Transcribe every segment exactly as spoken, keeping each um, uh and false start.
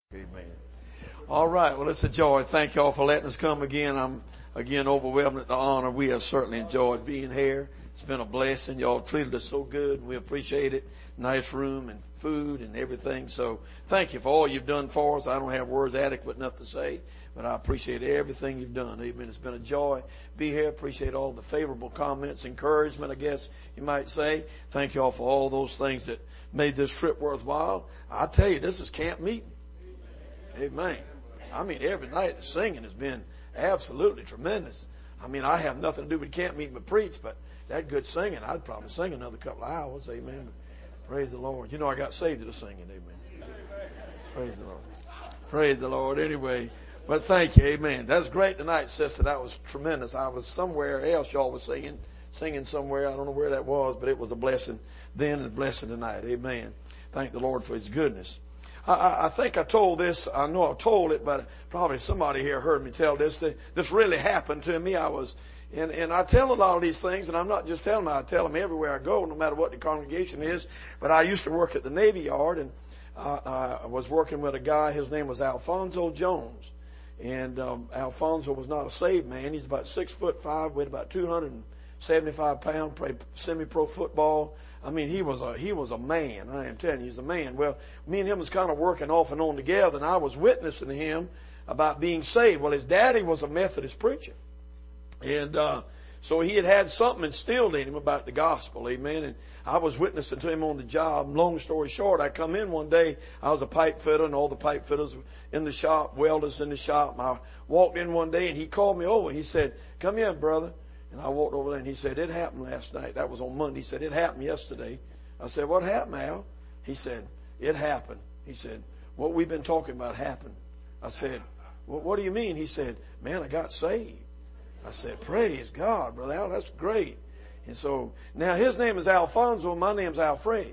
Amen. All right. Well, it's a joy. Thank you all for letting us come again. I'm again overwhelmed at the honor. We have certainly enjoyed being here. It's been a blessing. Y'all treated us so good, and we appreciate it. Nice room and food and everything. So thank you for all you've done for us. I don't have words adequate enough to say, but I appreciate everything you've done. Amen. It's been a joy to be here. Appreciate all the favorable comments, encouragement, I guess you might say. Thank you all for all those things that made this trip worthwhile. I tell you, this is camp meeting. Amen. I mean, every night the singing has been absolutely tremendous. I mean, I have nothing to do with camp meeting but preach, but that good singing, I'd probably sing another couple of hours. Amen. Praise the Lord. You know, I got saved to the singing. Amen. Praise the Lord. Praise the Lord. Anyway, but thank you. Amen. That's great tonight, sister. That was tremendous. I was somewhere else. Y'all was singing, singing somewhere. I don't know where that was, but it was a blessing then and a blessing tonight. Amen. Thank the Lord for His goodness. I, I think I told this, I know I've told it, but probably somebody here heard me tell this. This really happened to me. I was, and, and I tell a lot of these things, and I'm not just telling them, I tell them everywhere I go, no matter what the congregation is. But I used to work at the Navy Yard, and uh, I was working with a guy, his name was Alfonso Jones. And um, Alfonso was not a saved man. He's about six foot five, weighed about two hundred seventy-five pounds, played semi-pro football. I mean, he was a, he was a man. I am telling you, he's a man. Well, me and him was kind of working off and on together, and I was witnessing to him about being saved. Well, his daddy was a Methodist preacher. And, uh, so he had had something instilled in him about the gospel. Amen. And I was witnessing to him on the job. Long story short, I come in one day. I was a pipe fitter, and all the pipe fitters were in the shop, welders in the shop. And I walked in one day, and he called me over. He said, "Come here, brother." And I walked over there, and he said, "It happened last night." That was on Monday. He said, "It happened yesterday." I said, "What happened, Al?" He said, "It happened." He said, "What we've been talking about happened." I said, "Well, what do you mean?" He said, "Man, I got saved." I said, "Praise God, Brother Al, that's great." And so now his name is Alfonso, my name's Alfred.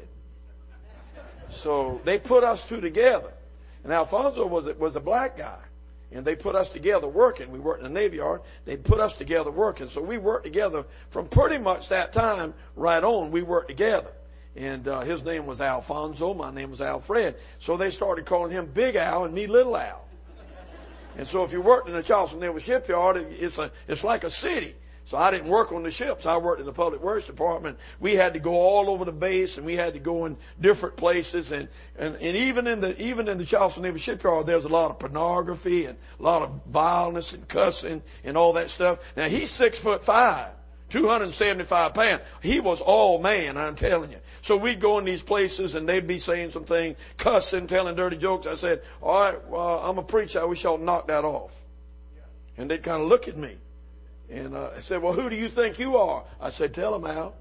So they put us two together. And Alfonso was a, was a black guy. And they put us together working. We worked in the Navy Yard. They put us together working. So we worked together from pretty much that time right on. We worked together. And uh, his name was Alfonso. My name was Alfred. So they started calling him Big Al and me Little Al. And so if you worked in the Charleston Naval Shipyard, it's a it's like a city. So I didn't work on the ships. I worked in the Public Works Department. We had to go all over the base, and we had to go in different places. And, and, and even in the even in the Charleston Naval Shipyard, there's a lot of pornography and a lot of violence and cussing and all that stuff. Now, he's six foot five, two hundred seventy-five pounds. He was all man, I'm telling you. So we'd go in these places, and they'd be saying some things, cussing, telling dirty jokes. I said, "All right, well, I'm a preacher. I wish y'all would knock that off." And they'd kind of look at me. And uh, I said, "Well, who do you think you are?" I said, "Tell him, Al."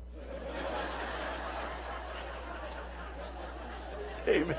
Amen.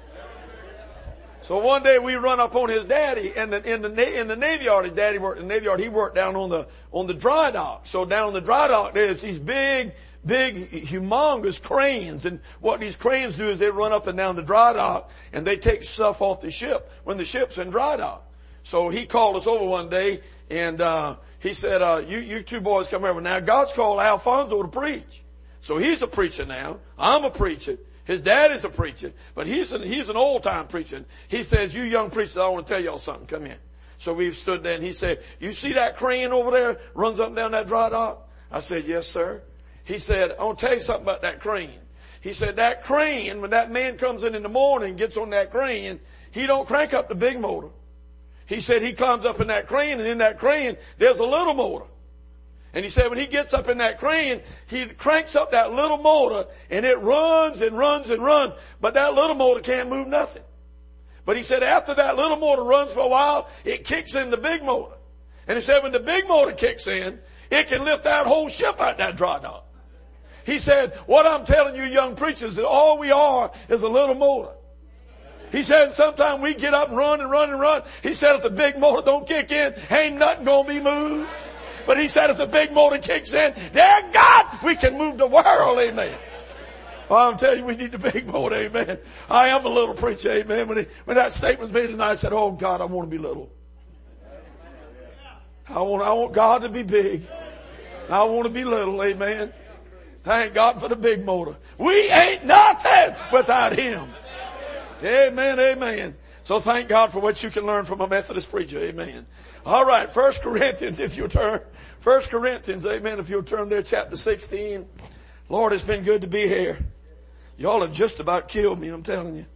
So one day we run up on his daddy, and the, in the in the Navy Yard. His daddy worked in the Navy Yard. He worked down on the on the dry dock. So down on the dry dock, there's these big, big, humongous cranes. And what these cranes do is they run up and down the dry dock, and they take stuff off the ship when the ship's in dry dock. So he called us over one day, and uh he said, uh, you, you two boys come over. Now, God's called Alfonso to preach. So he's a preacher now. I'm a preacher. His dad is a preacher. But he's an, he's an old-time preacher. He says, "You young preachers, I want to tell y'all something. Come in." So we stood there, and he said, "You see that crane over there runs up and down that dry dock?" I said, "Yes, sir." He said, "I want to tell you something about that crane." He said, "That crane, when that man comes in in the morning and gets on that crane, he don't crank up the big motor. He said he comes up in that crane, and in that crane, there's a little motor. And he said when he gets up in that crane, he cranks up that little motor, and it runs and runs and runs. But that little motor can't move nothing. But he said after that little motor runs for a while, it kicks in the big motor. And he said when the big motor kicks in, it can lift that whole ship out that dry dock." He said, "What I'm telling you young preachers is all we are is a little motor." He said, "Sometimes we get up and run and run and run." He said, "If the big motor don't kick in, ain't nothing going to be moved." But he said, "If the big motor kicks in, dear God, we can move the world." Amen. Well, I'm telling you, we need the big motor. Amen. I am a little preacher. Amen. When, he, when that statement was made tonight, I said, "Oh, God, I want to be little. I want, I want God to be big. I want to be little." Amen. Thank God for the big motor. We ain't nothing without Him. Amen, amen. So thank God for what you can learn from a Methodist preacher. Amen. All right. First Corinthians, if you'll turn. First Corinthians, amen, if you'll turn there, chapter sixteen. Lord, it's been good to be here. Y'all have just about killed me, I'm telling you.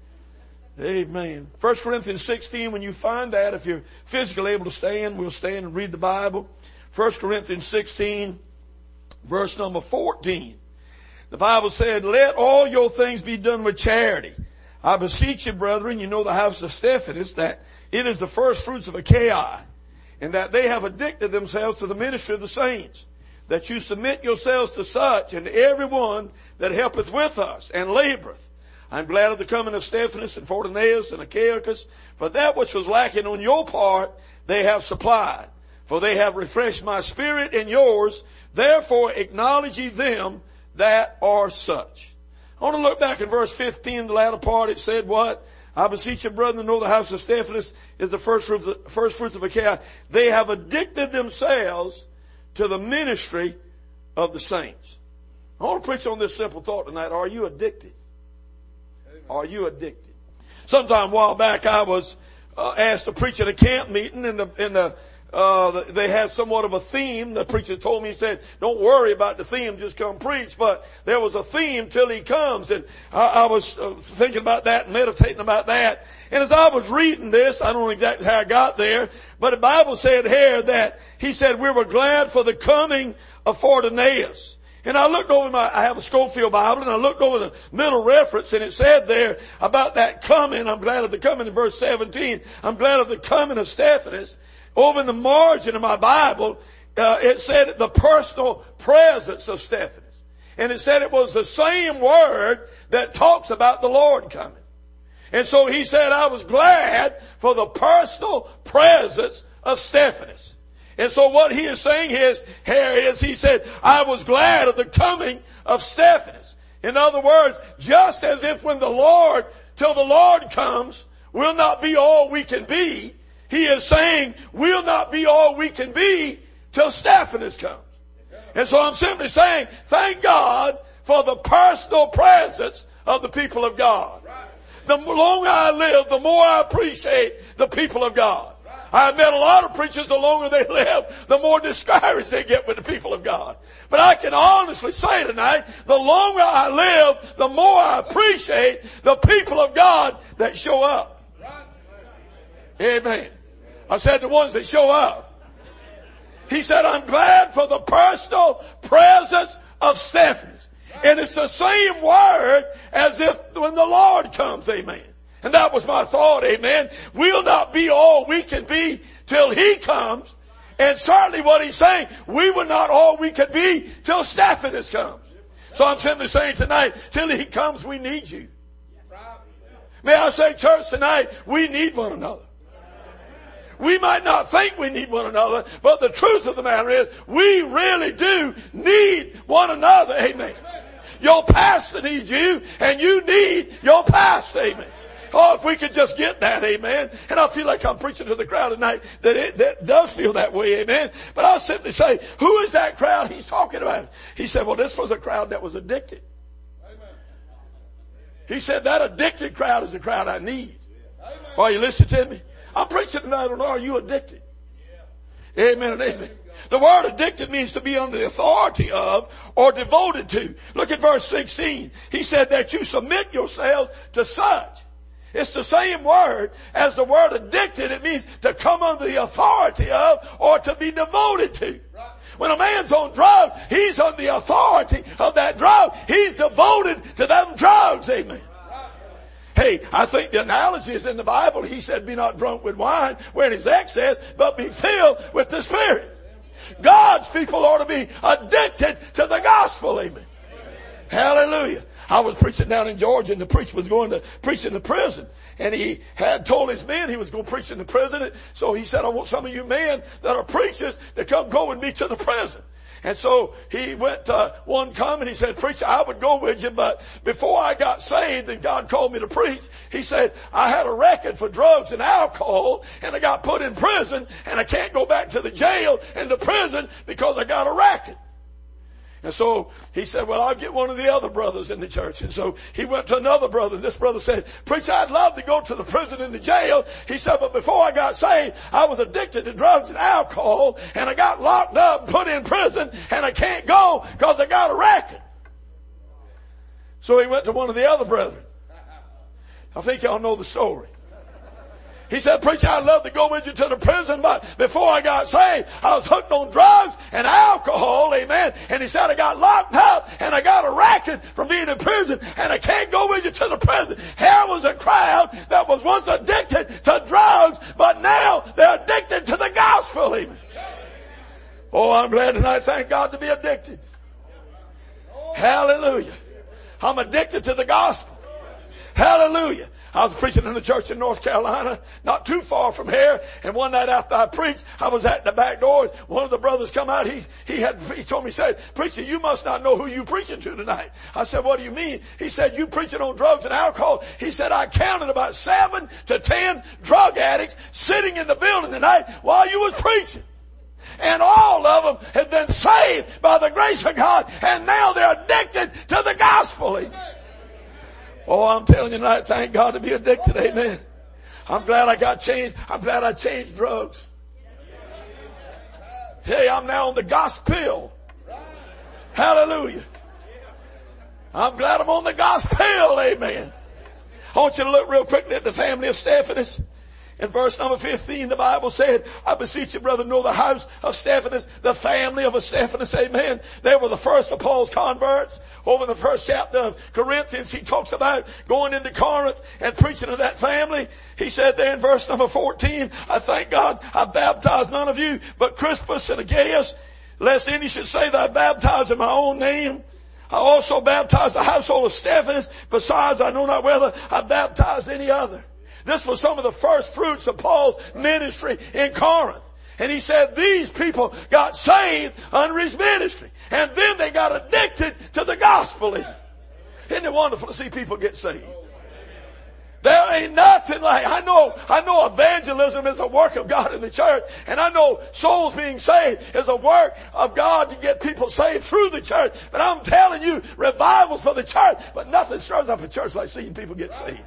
Amen. First Corinthians sixteen, when you find that, if you're physically able to stand, we'll stand and read the Bible. First Corinthians sixteen, verse number fourteen. The Bible said, let all your things be done with charity. I beseech you, brethren, you know the house of Stephanas, that it is the first fruits of Achaia, and that they have addicted themselves to the ministry of the saints, that you submit yourselves to such, and to every one that helpeth with us and laboreth. I'm glad of the coming of Stephanas and Fortunatus and Achaicus, for that which was lacking on your part they have supplied. For they have refreshed my spirit and yours, therefore acknowledge ye them that are such. I want to look back in verse fifteen, the latter part. It said what? I beseech you, brethren, to know the house of Stephanas is the first fruits of, first fruits of Achaia. They have addicted themselves to the ministry of the saints. I want to preach on this simple thought tonight. Are you addicted? Are you addicted? Sometime a while back, I was uh, asked to preach at a camp meeting, and the, and the Uh, they had somewhat of a theme. The preacher told me, he said, don't worry about the theme, just come preach. But there was a theme till he comes. And I, I was uh, thinking about that and meditating about that. And as I was reading this, I don't know exactly how I got there, but the Bible said here that he said, we were glad for the coming of Fortunatus. And I looked over my, I have a Schofield Bible, and I looked over the middle reference, and it said there about that coming. I'm glad of the coming in verse seventeen. I'm glad of the coming of Stephanas. Over in the margin of my Bible, uh, it said the personal presence of Stephanas. And it said it was the same word that talks about the Lord coming. And so he said, I was glad for the personal presence of Stephanas. And so what he is saying is, here is, he said, I was glad of the coming of Stephanas. In other words, just as if when the Lord, till the Lord comes, we'll not be all we can be, he is saying we'll not be all we can be till Stephanas comes. And so I'm simply saying, thank God for the personal presence of the people of God. The longer I live, the more I appreciate the people of God. I've met a lot of preachers, the longer they live, the more discouraged they get with the people of God. But I can honestly say tonight, the longer I live, the more I appreciate the people of God that show up. Amen. I said the ones that show up. He said, I'm glad for the personal presence of Stephanas. And it's the same word as if when the Lord comes. Amen. And that was my thought. Amen. We'll not be all we can be till he comes. And certainly what he's saying, we were not all we could be till Stephanas comes. So I'm simply saying tonight, till he comes, we need you. May I say, church, tonight, we need one another. We might not think we need one another, but the truth of the matter is, we really do need one another. Amen. Your pastor needs you, and you need your pastor. Amen. Oh, if we could just get that, amen. And I feel like I'm preaching to the crowd tonight that it that does feel that way, amen. But I'll simply say, who is that crowd he's talking about? He said, well, this was a crowd that was addicted. Amen. He said, that addicted crowd is the crowd I need. Amen. Are you listening to me? I'm preaching tonight on, are you addicted? Yeah. Amen and amen. The word addicted means to be under the authority of or devoted to. Look at verse sixteen. He said that you submit yourselves to such. It's the same word as the word addicted. It means to come under the authority of or to be devoted to. When a man's on drugs, he's under the authority of that drug. He's devoted to them drugs. Amen. Hey, I think the analogy is in the Bible. He said, be not drunk with wine wherein is excess, but be filled with the Spirit. God's people ought to be addicted to the gospel. Amen. Amen. Hallelujah. I was preaching down in Georgia, and the preacher was going to preach in the prison. And he had told his men he was going to preach in the prison. So he said, I want some of you men that are preachers to come go with me to the prison. And so he went, uh, one come and he said, preacher, I would go with you, but before I got saved and God called me to preach, he said, I had a record for drugs and alcohol and I got put in prison and I can't go back to the jail and the prison because I got a record. And so he said, well, I'll get one of the other brothers in the church. And so he went to another brother. And this brother said, preacher, I'd love to go to the prison and the jail. He said, but before I got saved, I was addicted to drugs and alcohol. And I got locked up and put in prison. And I can't go because I got a racket. So he went to one of the other brethren. I think y'all know the story. He said, preacher, I'd love to go with you to the prison, but before I got saved, I was hooked on drugs and alcohol, amen. And he said, I got locked up and I got a racket from being in prison and I can't go with you to the prison. Here was a crowd that was once addicted to drugs, but now they're addicted to the gospel, amen. Oh, I'm glad tonight, thank God, to be addicted. Hallelujah. I'm addicted to the gospel. Hallelujah. I was preaching in a church in North Carolina, not too far from here. And one night after I preached, I was at the back door. One of the brothers come out. He, he had, he told me, he said, preacher, you must not know who you preaching to tonight. I said, what do you mean? He said, you preaching on drugs and alcohol. He said, I counted about seven to ten drug addicts sitting in the building tonight while you was preaching. And all of them have been saved by the grace of God. And now they're addicted to the gospel. Oh, I'm telling you tonight, thank God to be addicted. Amen. I'm glad I got changed. I'm glad I changed drugs. Hey, I'm now on the gospel. Hallelujah. I'm glad I'm on the gospel. Amen. I want you to look real quickly at the family of Stephanus. In verse number fifteen, the Bible said, I beseech you, brother, know the house of Stephanus, the family of a Stephanus, amen. They were the first of Paul's converts. Over in the first chapter of Corinthians, he talks about going into Corinth and preaching to that family. He said there in verse number fourteen, I thank God I baptized none of you, but Crispus and Gaius, lest any should say that I baptized in my own name. I also baptized the household of Stephanus. Besides, I know not whether I baptized any other. This was some of the first fruits of Paul's ministry in Corinth. And he said these people got saved under his ministry. And then they got addicted to the gospel. Isn't it wonderful to see people get saved? There ain't nothing like, I know, I know evangelism is a work of God in the church. And I know souls being saved is a work of God to get people saved through the church. But I'm telling you, revivals for the church. But nothing stirs up a church like seeing people get saved.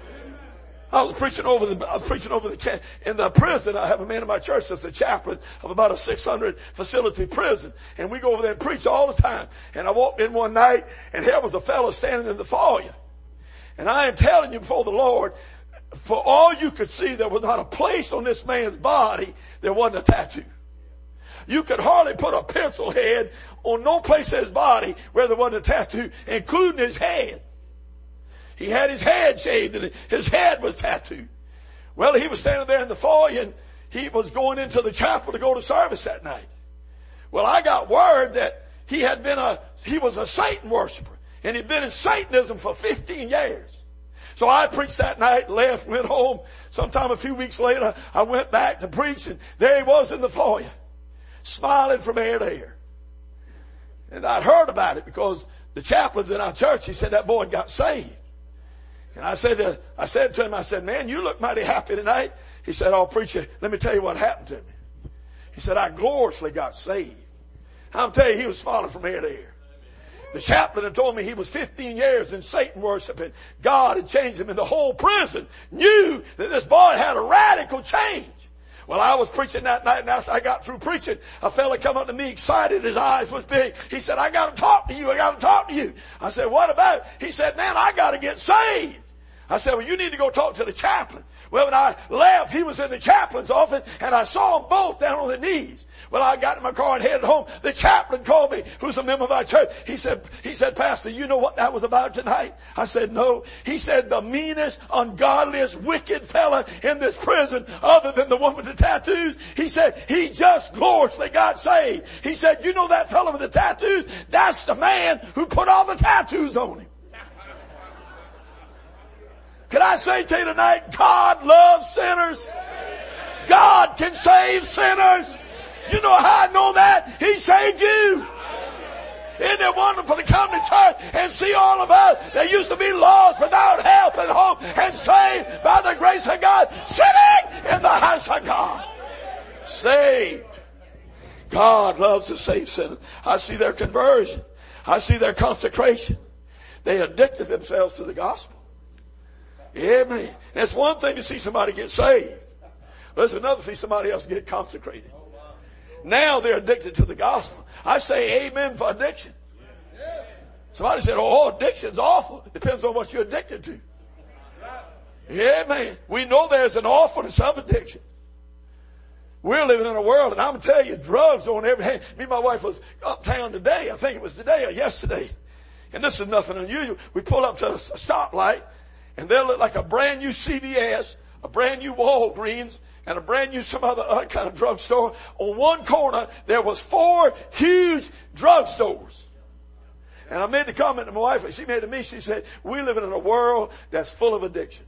I was preaching over the, I was preaching over the, in the prison. I have a man in my church that's a chaplain of about a six hundred facility prison. And we go over there and preach all the time. And I walked in one night and here was a fellow standing in the foyer. And I am telling you before the Lord, for all you could see, there was not a place on this man's body there wasn't a tattoo. You could hardly put a pencil head on no place in his body where there wasn't a tattoo, including his head. He had his head shaved and his head was tattooed. Well, he was standing there in the foyer and he was going into the chapel to go to service that night. Well, I got word that he had been a, he was a Satan worshiper and he'd been in Satanism for fifteen years. So I preached that night, left, went home. Sometime a few weeks later, I went back to preach and there he was in the foyer, smiling from ear to ear. And I'd heard about it because the chaplains in our church, he said that boy got saved. And I said, to, I said to him, I said, man, you look mighty happy tonight. He said, oh, preacher, let me tell you what happened to me. He said, I gloriously got saved. I'm telling you, he was smiling from ear to ear. The chaplain had told me he was fifteen years in Satan worship and God had changed him, and the whole prison knew that this boy had a radical change. Well, I was preaching that night, and after I got through preaching, a fella come up to me excited. His eyes was big. He said, I got to talk to you. I got to talk to you. I said, what about it? He said, man, I got to get saved. I said, well, you need to go talk to the chaplain. Well, when I left, he was in the chaplain's office, and I saw them both down on their knees. Well, I got in my car and headed home. The chaplain called me, who's a member of our church. He said, he said, Pastor, you know what that was about tonight? I said, no. He said, the meanest, ungodliest, wicked fella in this prison, other than the one with the tattoos, he said, he just gloriously got saved. He said, you know that fella with the tattoos? That's the man who put all the tattoos on him. Can I say to you tonight, God loves sinners. God can save sinners. You know how I know that? He saved you. Isn't it wonderful to come to church and see all of us that used to be lost without help and hope and saved by the grace of God, sitting in the house of God. Saved. God loves to save sinners. I see their conversion. I see their consecration. They addicted themselves to the gospel. Amen. And it's one thing to see somebody get saved, but it's another to see somebody else get consecrated. Now they're addicted to the gospel. I say amen for addiction. Somebody said, oh, addiction's awful. It depends on what you're addicted to. Amen. We know there's an awfulness of addiction. We're living in a world, and I'm going to tell you, drugs on every hand. Me and my wife was uptown today. I think it was today or yesterday. And this is nothing unusual. We pull up to a stoplight, and there look like a brand new C V S, a brand new Walgreens, and a brand new some other, other kind of drugstore. On one corner, there was four huge drugstores. And I made the comment to my wife, she made to me, she said, we're living in a world that's full of addiction.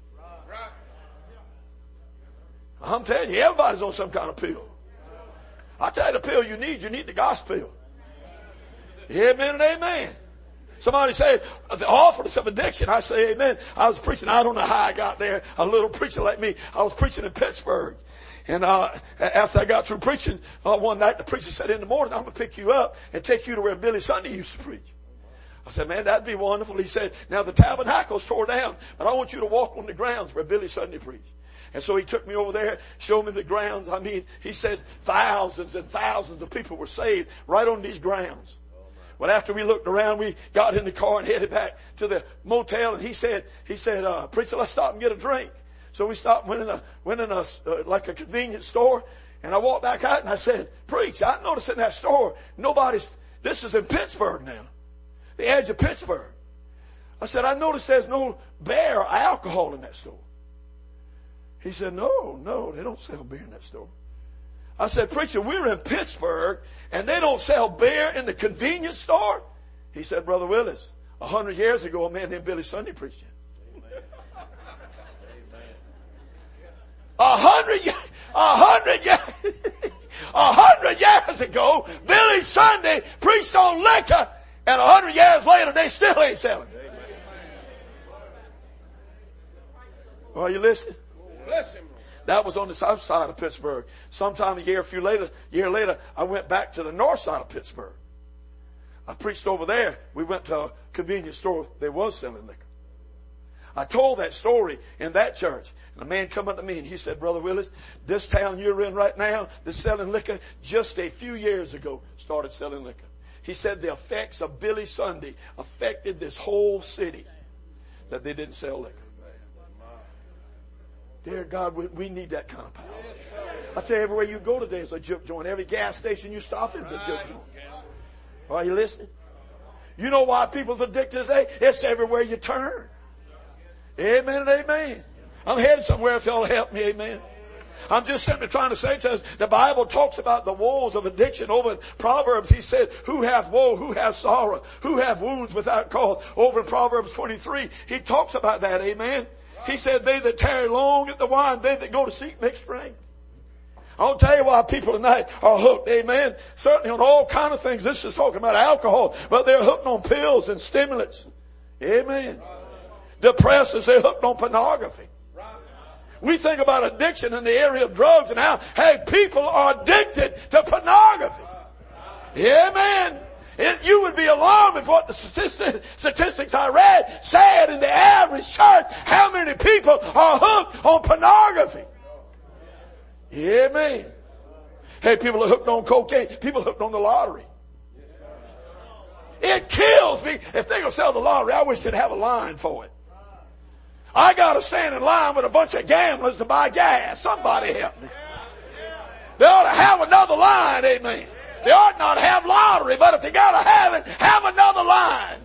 I'm telling you, everybody's on some kind of pill. I tell you the pill you need, you need the gospel. Amen and amen. Somebody said, the awfulness of addiction. I say amen. I was preaching, I don't know how I got there. A little preacher like me. I was preaching in Pittsburgh. And uh, after I got through preaching, uh, one night the preacher said, in the morning, I'm going to pick you up and take you to where Billy Sunday used to preach. I said, man, that'd be wonderful. He said, now the tabernacle's tore down, but I want you to walk on the grounds where Billy Sunday preached. And so he took me over there, showed me the grounds. I mean, he said thousands and thousands of people were saved right on these grounds. Well, after we looked around, we got in the car and headed back to the motel. And he said, he said, uh, preacher, let's stop and get a drink. So we stopped, went in a, went in a, uh, like a convenience store. And I walked back out and I said, preach, I noticed in that store, nobody's, this is in Pittsburgh now. The edge of Pittsburgh. I said, I noticed there's no beer or alcohol in that store. He said, no, no, they don't sell beer in that store. I said, preacher, we're in Pittsburgh and they don't sell beer in the convenience store. He said, Brother Willis, a hundred years ago, a man named Billy Sunday preached it. A hundred, a hundred, a hundred years ago, Billy Sunday preached on liquor. And a hundred years later, they still ain't selling. Are you listening? That was on the south side of Pittsburgh. Sometime a year, a few later, year later, I went back to the north side of Pittsburgh. I preached over there. We went to a convenience store. They was selling liquor. I told that story in that church. And a man come up to me and he said, Brother Willis, this town you're in right now that's selling liquor, just a few years ago started selling liquor. He said the effects of Billy Sunday affected this whole city, that they didn't sell liquor. Dear God, we, we need that kind of power. I tell you, everywhere you go today is a juke joint. Every gas station you stop in is a juke joint. Are you listening? You know why people's addicted today? It's everywhere you turn. Amen and amen. I'm headed somewhere if y'all help me. Amen. I'm just simply trying to say to us, the Bible talks about the woes of addiction. Over in Proverbs, he said, who hath woe, who hath sorrow, who hath wounds without cause. Over in Proverbs twenty-three, he talks about that, amen. He said, they that tarry long at the wine, they that go to seek mixed drink. I'll tell you why people tonight are hooked, amen. Certainly on all kind of things. This is talking about alcohol, but they're hooked on pills and stimulants. Amen. Depressants, they're hooked on pornography. We think about addiction in the area of drugs and how, hey, people are addicted to pornography. Amen. It, you would be alarmed at what the statistics, statistics I read said in the average church, how many people are hooked on pornogaphy. Amen. Hey, people are hooked on cocaine. People are hooked on the lottery. It kills me. If they're going to sell the lottery, I wish they'd have a line for it. I got to stand in line with a bunch of gamblers to buy gas. Somebody help me. They ought to have another line, amen. They ought not have lottery, but if they got to have it, have another line.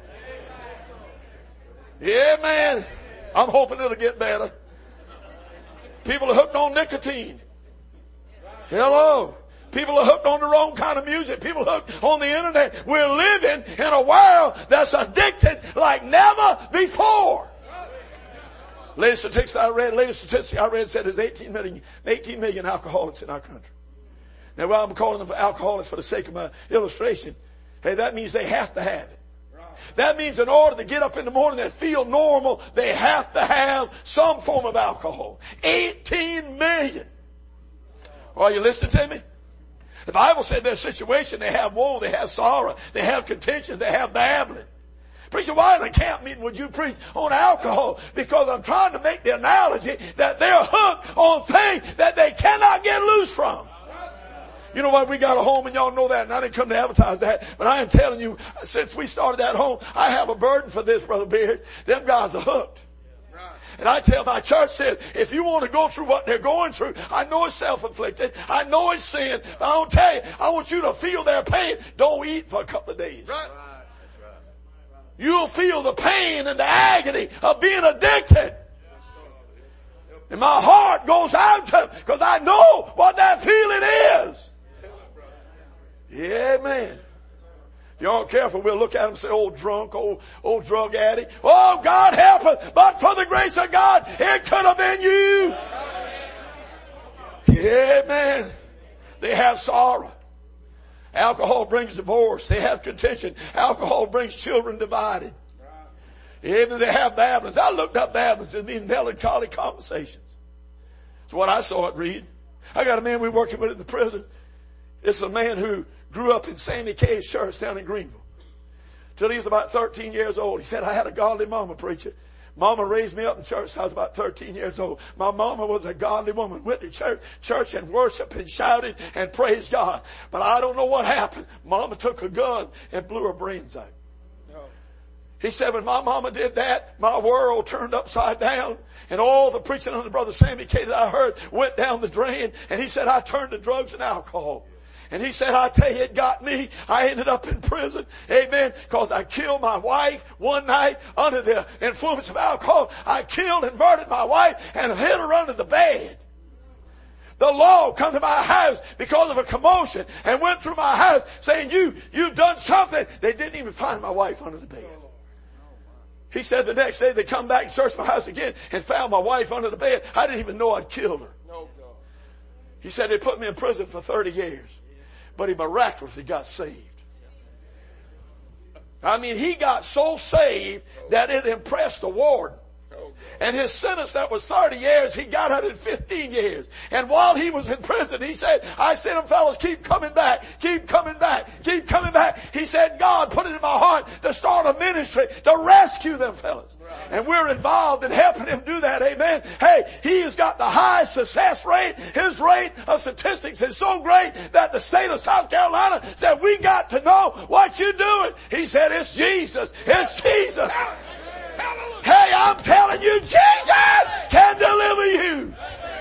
Yeah, man. I'm hoping it'll get better. People are hooked on nicotine. Hello. People are hooked on the wrong kind of music. People are hooked on the internet. We're living in a world that's addicted like never before. Latest statistics I read, latest statistics I read said there's eighteen million, eighteen million alcoholics in our country. Now, while I'm calling them alcoholics for the sake of my illustration, hey, that means they have to have it. That means in order to get up in the morning and feel normal, they have to have some form of alcohol. eighteen million. Are you listening to me? The Bible said their situation, they have woe, they have sorrow, they have contention, they have babbling. Preacher, why in a camp meeting would you preach on alcohol? Because I'm trying to make the analogy that they're hooked on things that they cannot get loose from. You know what? We got a home, and y'all know that, and I didn't come to advertise that, but I am telling you, since we started that home, I have a burden for this, Brother Beard. Them guys are hooked. And I tell my church says, if you want to go through what they're going through, I know it's self-inflicted, I know it's sin, but I don't tell you, I want you to feel their pain. Don't eat for a couple of days. Right. You'll feel the pain and the agony of being addicted. And my heart goes out to them because I know what that feeling is. Yeah, man. If you aren't careful, we'll look at them and say, old drunk, old, old drug addict. Oh, God help us. But for the grace of God, it could have been you. Yeah, man. They have sorrow. Alcohol brings divorce. They have contention. Alcohol brings children divided. Even they have babblings. I looked up babblings as being melancholy conversations. That's what I saw it read. I got a man we're working with in the prison. It's a man who grew up in Sammy Kay's church down in Greenville. Till he was about thirteen years old. He said, I had a godly mama, preacher. Mama raised me up in church till I was about thirteen years old. My mama was a godly woman. Went to church, church and worshiped and shouted and praised God. But I don't know what happened. Mama took a gun and blew her brains out. No. He said, when my mama did that, my world turned upside down. And all the preaching under Brother Sammy Kay that I heard went down the drain. And he said, I turned to drugs and alcohol. And he said, I tell you, it got me. I ended up in prison. Amen. Because I killed my wife one night under the influence of alcohol. I killed and murdered my wife and hid her under the bed. The law come to my house because of a commotion and went through my house saying, you, you've done something. They didn't even find my wife under the bed. He said the next day they come back and searched my house again and found my wife under the bed. I didn't even know I'd killed her. He said they put me in prison for thirty years. But he miraculously got saved. I mean, he got so saved that it impressed the warden. And his sentence that was thirty years, he got out in fifteen years. And while he was in prison, he said, I said, them fellows, keep coming back, keep coming back, keep coming back. He said, God put it in my heart to start a ministry to rescue them fellows. And we're involved in helping him do that. Amen. Hey, he has got the highest success rate. His rate of statistics is so great that the state of South Carolina said, we got to know what you're doing. He said, it's Jesus. It's Jesus. Hey, I'm telling you, Jesus can deliver you.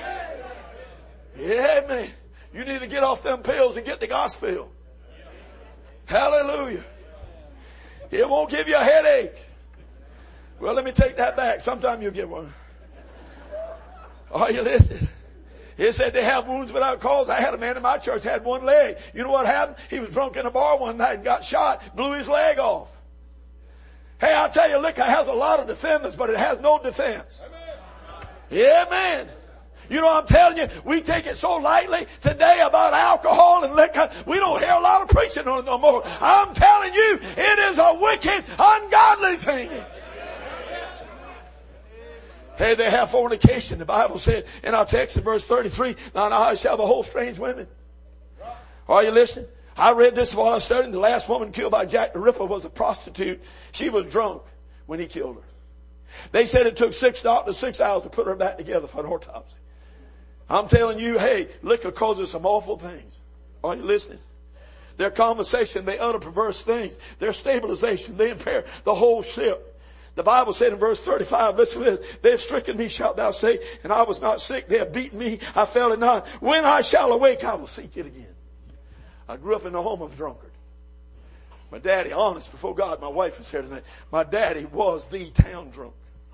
Yeah, man. You need to get off them pills and get the gospel. Hallelujah. It won't give you a headache. Well, let me take that back. Sometime you'll get one. Are you listening? It said they have wounds without cause. I had a man in my church had one leg. You know what happened? He was drunk in a bar one night and got shot, blew his leg off. Hey, I'll tell you, liquor has a lot of defenders, but it has no defense. Yeah, man. You know, I'm telling you, we take it so lightly today about alcohol and liquor. We don't hear a lot of preaching on it no more. I'm telling you, it is a wicked, ungodly thing. Hey, they have fornication. The Bible said in our text in verse thirty-three, thine eyes shall behold strange women. Are you listening? I read this while I was studying. The last woman killed by Jack the Ripper was a prostitute. She was drunk when he killed her. They said it took six doctors, six hours to put her back together for an autopsy. I'm telling you, hey, liquor causes some awful things. Are you listening? Their conversation, they utter perverse things. Their stabilization, they impair the whole ship. The Bible said in verse thirty-five, listen to this, they have stricken me, shalt thou say, and I was not sick. They have beaten me, I fell in not. When I shall awake, I will seek it again. I grew up in the home of a drunkard. My daddy, honest before God, my wife is here tonight. My daddy was the town drunk.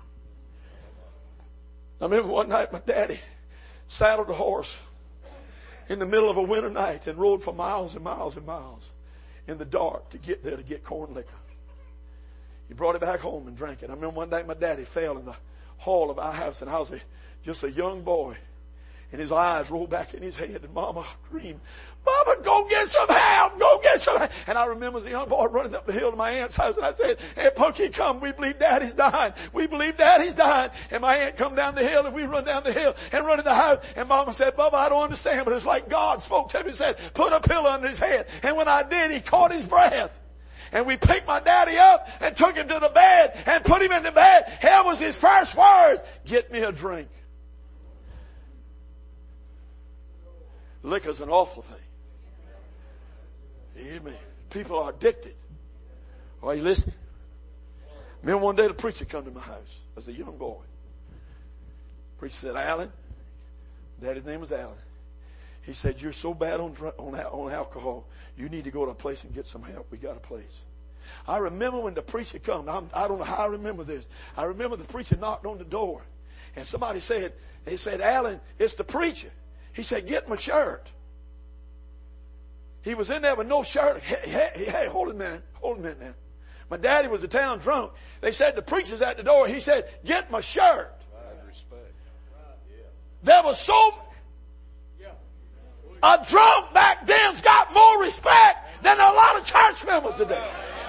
I remember one night my daddy saddled a horse in the middle of a winter night and rode for miles and miles and miles in the dark to get there to get corn liquor. He brought it back home and drank it. I remember one day my daddy fell in the hall of our house, and I was a, just a young boy. And his eyes rolled back in his head, and Mama screamed, Mama, go get some help, go get some help. And I remember as a young boy running up the hill to my aunt's house, and I said, Hey, Punky, come, we believe Daddy's dying. We believe Daddy's dying. And my aunt come down the hill, and we run down the hill and run in the house. And Mama said, Bubba, I don't understand, but it's like God spoke to me and said, put a pillow under his head. And when I did, he caught his breath. And we picked my daddy up and took him to the bed and put him in the bed. Here was his first words, get me a drink. Liquor's an awful thing. Amen. People are addicted. Are you listening? Remember one day the preacher come to my house as a young boy. Preacher said, Alan, Daddy's name was Alan. He said, you're so bad on, on, on alcohol, you need to go to a place and get some help. We got a place. I remember when the preacher come. I'm, I don't know how I remember this. I remember the preacher knocked on the door. And somebody said, they said, Alan, it's the preacher. He said, get my shirt. He was in there with no shirt. Hey, hey, hey hold it, man. Hold it a minute, man. My daddy was a town drunk. They said, the preacher's at the door. He said, get my shirt. There was so... A drunk back then's got more respect than a lot of church members today.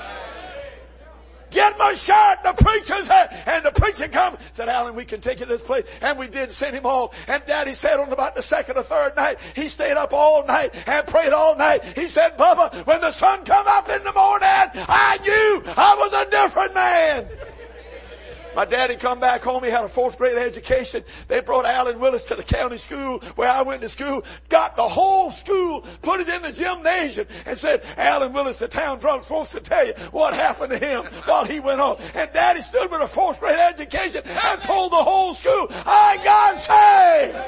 Get my shirt, the preacher's head. And the preacher come, said, Alan, we can take you to this place. And we did send him home. And Daddy said on about the second or third night, he stayed up all night and prayed all night. He said, Bubba, when the sun come up in the morning, I knew I was a different man. My daddy come back home. He had a fourth grade education. They brought Alan Willis to the county school where I went to school, got the whole school, put it in the gymnasium and said, Alan Willis, the town drunk's supposed to tell you what happened to him while he went home. And Daddy stood with a fourth grade education and told the whole school, I got saved.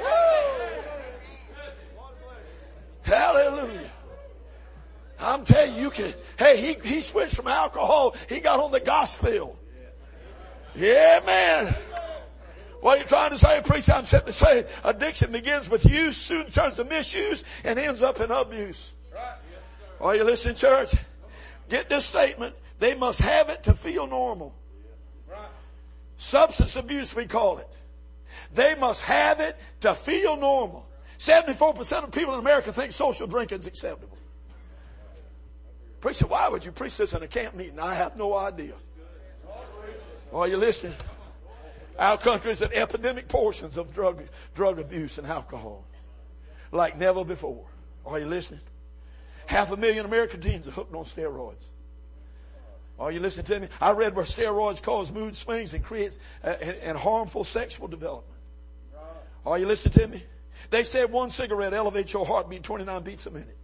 Hallelujah. I'm telling you, you can, hey, he, he switched from alcohol. He got on the gospel. Yeah, man. What are you trying to say, preacher? I'm simply saying addiction begins with use, soon turns to misuse, and ends up in abuse. Are you listening, church? Get this statement. They must have it to feel normal. Substance abuse, we call it. They must have it to feel normal. seventy-four percent of people in America think social drinking is acceptable. Preacher, why would you preach this in a camp meeting? I have no idea. Are you listening? Our country is at epidemic portions of drug, drug abuse and alcohol. Like never before. Are you listening? Half a million American teens are hooked on steroids. Are you listening to me? I read where steroids cause mood swings and creates uh, and, and harmful sexual development. Are you listening to me? They said one cigarette elevates your heartbeat twenty-nine beats a minute.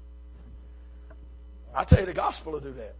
I tell you, the gospel will do that.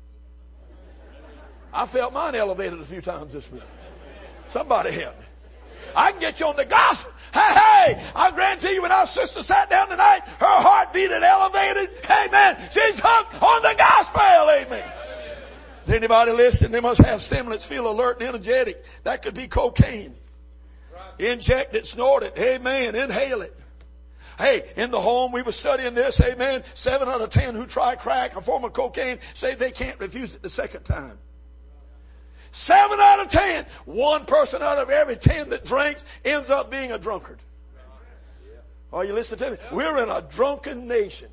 I felt mine elevated a few times this week. Somebody help me. I can get you on the gospel. Hey, hey, I guarantee you when our sister sat down tonight, her heartbeat had elevated. Amen. She's hooked on the gospel. Amen. Is anybody listening? They must have stimulants, feel alert and energetic. That could be cocaine. Inject it, snort it. Amen. Inhale it. Hey, in the home we were studying this. Amen. Seven out of ten who try crack, a form of cocaine, say they can't refuse it the second time. Seven out of ten. One person out of every ten that drinks ends up being a drunkard. Are you listening to me? We're in a drunken nation.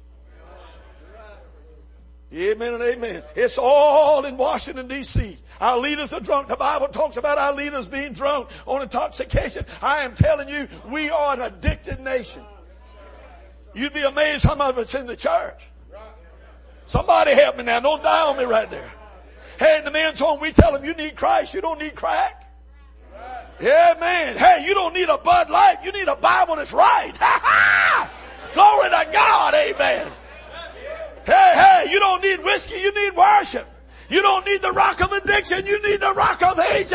Amen and amen. It's all in Washington, D C Our leaders are drunk. The Bible talks about our leaders being drunk on intoxication. I am telling you, we are an addicted nation. You'd be amazed how much of it's in the church. Somebody help me now. Don't die on me right there. Hey, in the men's home, we tell them you need Christ. You don't need crack. Yeah, man. Hey, you don't need a Bud Light. You need a Bible that's right. Ha ha! Glory to God. Amen. Hey, hey, you don't need whiskey. You need worship. You don't need the rock of addiction. You need the rock of ages.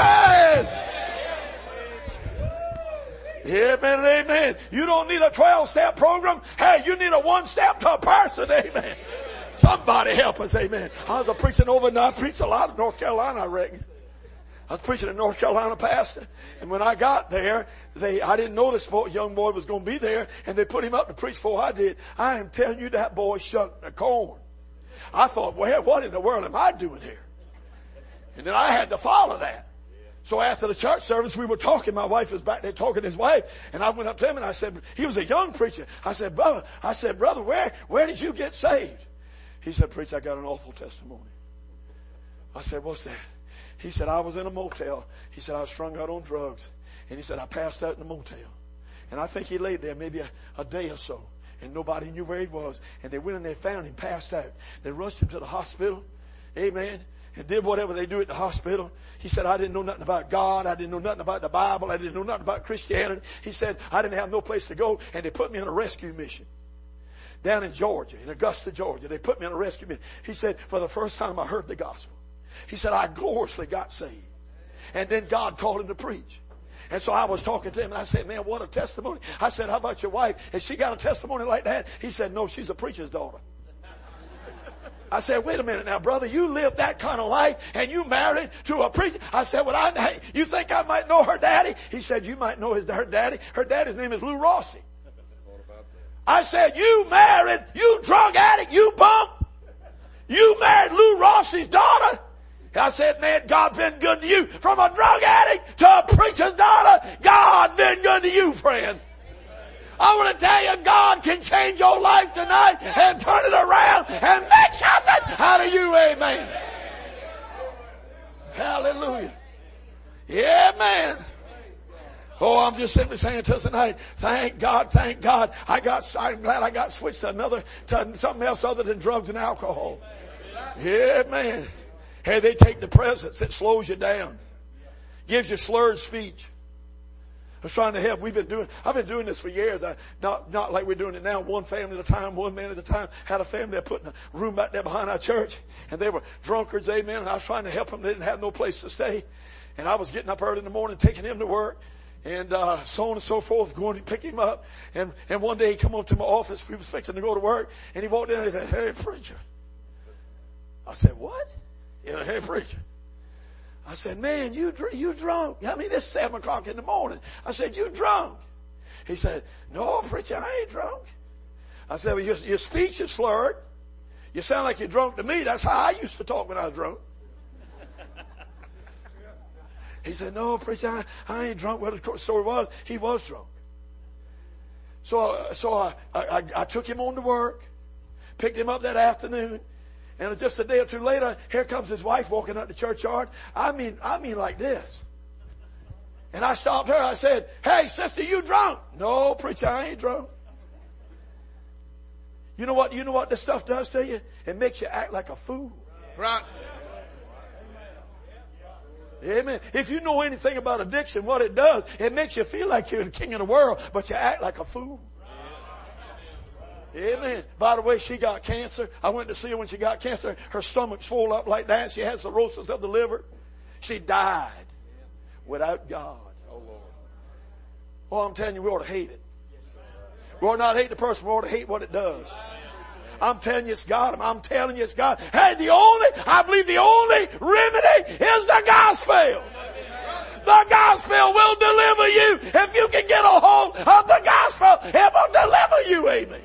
Amen, amen. You don't need a twelve-step program. Hey, you need a one-step to a person. Amen. Somebody help us, amen. I was a preaching over, and I preached a lot in North Carolina, I reckon. I was preaching in North Carolina, pastor. And when I got there, they, I didn't know this boy, young boy was going to be there, and they put him up to preach before I did. I am telling you, that boy shucked the corn. I thought, well, what in the world am I doing here? And then I had to follow that. So after the church service, we were talking. My wife was back there talking to his wife. And I went up to him and I said, he was a young preacher. I said, brother, I said, brother, where, where did you get saved? He said, preacher, I got an awful testimony. I said, what's that? He said, I was in a motel. He said, I was strung out on drugs. And he said, I passed out in the motel. And I think he laid there maybe a, a day or so. And nobody knew where he was. And they went in there and found him passed out. They rushed him to the hospital. Amen. And did whatever they do at the hospital. He said, I didn't know nothing about God. I didn't know nothing about the Bible. I didn't know nothing about Christianity. He said, I didn't have no place to go. And they put me on a rescue mission. Down in Georgia, in Augusta, Georgia. They put me on a rescue mission. He said, for the first time I heard the gospel. He said, I gloriously got saved. And then God called him to preach. And so I was talking to him and I said, man, what a testimony. I said, how about your wife? Has she got a testimony like that? He said, no, she's a preacher's daughter. I said, wait a minute now, brother, you lived that kind of life and you married to a preacher. I said, well, I, you think I might know her daddy? He said, you might know his, her daddy. Her daddy's name is Lou Rossi. I said, you married, you drug addict, you bump. You married Lou Rossi's daughter. I said, man, God's been good to you. From a drug addict to a preacher's daughter, God's been good to you, friend. I want to tell you, God can change your life tonight and turn it around and make something out of you. Amen. Hallelujah. Yeah, man. Oh, I'm just simply saying to us tonight, thank God, thank God. I got, I'm glad I got switched to another, to something else other than drugs and alcohol. Yeah, man. Hey, they take the presence. It slows you down. Gives you slurred speech. I was trying to help. We've been doing, I've been doing this for years. I, not, not like we're doing it now. One family at a time, one man at a time. Had a family that put in a room back there behind our church. And they were drunkards, amen. And I was trying to help them. They didn't have no place to stay. And I was getting up early in the morning, taking him to work. And, uh, so on and so forth, going to pick him up. And, and one day he come up to my office. We was fixing to go to work. And he walked in and he said, hey, preacher. I said, what? Yeah, hey, preacher. I said, man, you you drunk. I mean, it's seven o'clock in the morning. I said, you drunk. He said, no, preacher, I ain't drunk. I said, well, your, your speech is slurred. You sound like you're drunk to me. That's how I used to talk when I was drunk. He said, no, preacher, I, I ain't drunk. Well, of course, so he was. He was drunk. So, so I, I, I took him on to work, picked him up that afternoon. And just a day or two later, here comes his wife walking up the churchyard. I mean, I mean like this. And I stopped her. I said, hey, sister, you drunk? No, preacher, I ain't drunk. You know what, you know what this stuff does to you? It makes you act like a fool. Right. Amen. If you know anything about addiction, what it does, it makes you feel like you're the king of the world, but you act like a fool. Amen. By the way, she got cancer. I went to see her when she got cancer. Her stomach swelled up like that. She had cirrhosis of the liver. She died without God. Oh, Lord. Oh, I'm telling you, we ought to hate it. We ought not hate the person. We ought to hate what it does. I'm telling you it's God. I'm telling you it's God. Hey, the only, I believe the only remedy is the gospel. The gospel will deliver you. If you can get a hold of the gospel, it will deliver you. Amen.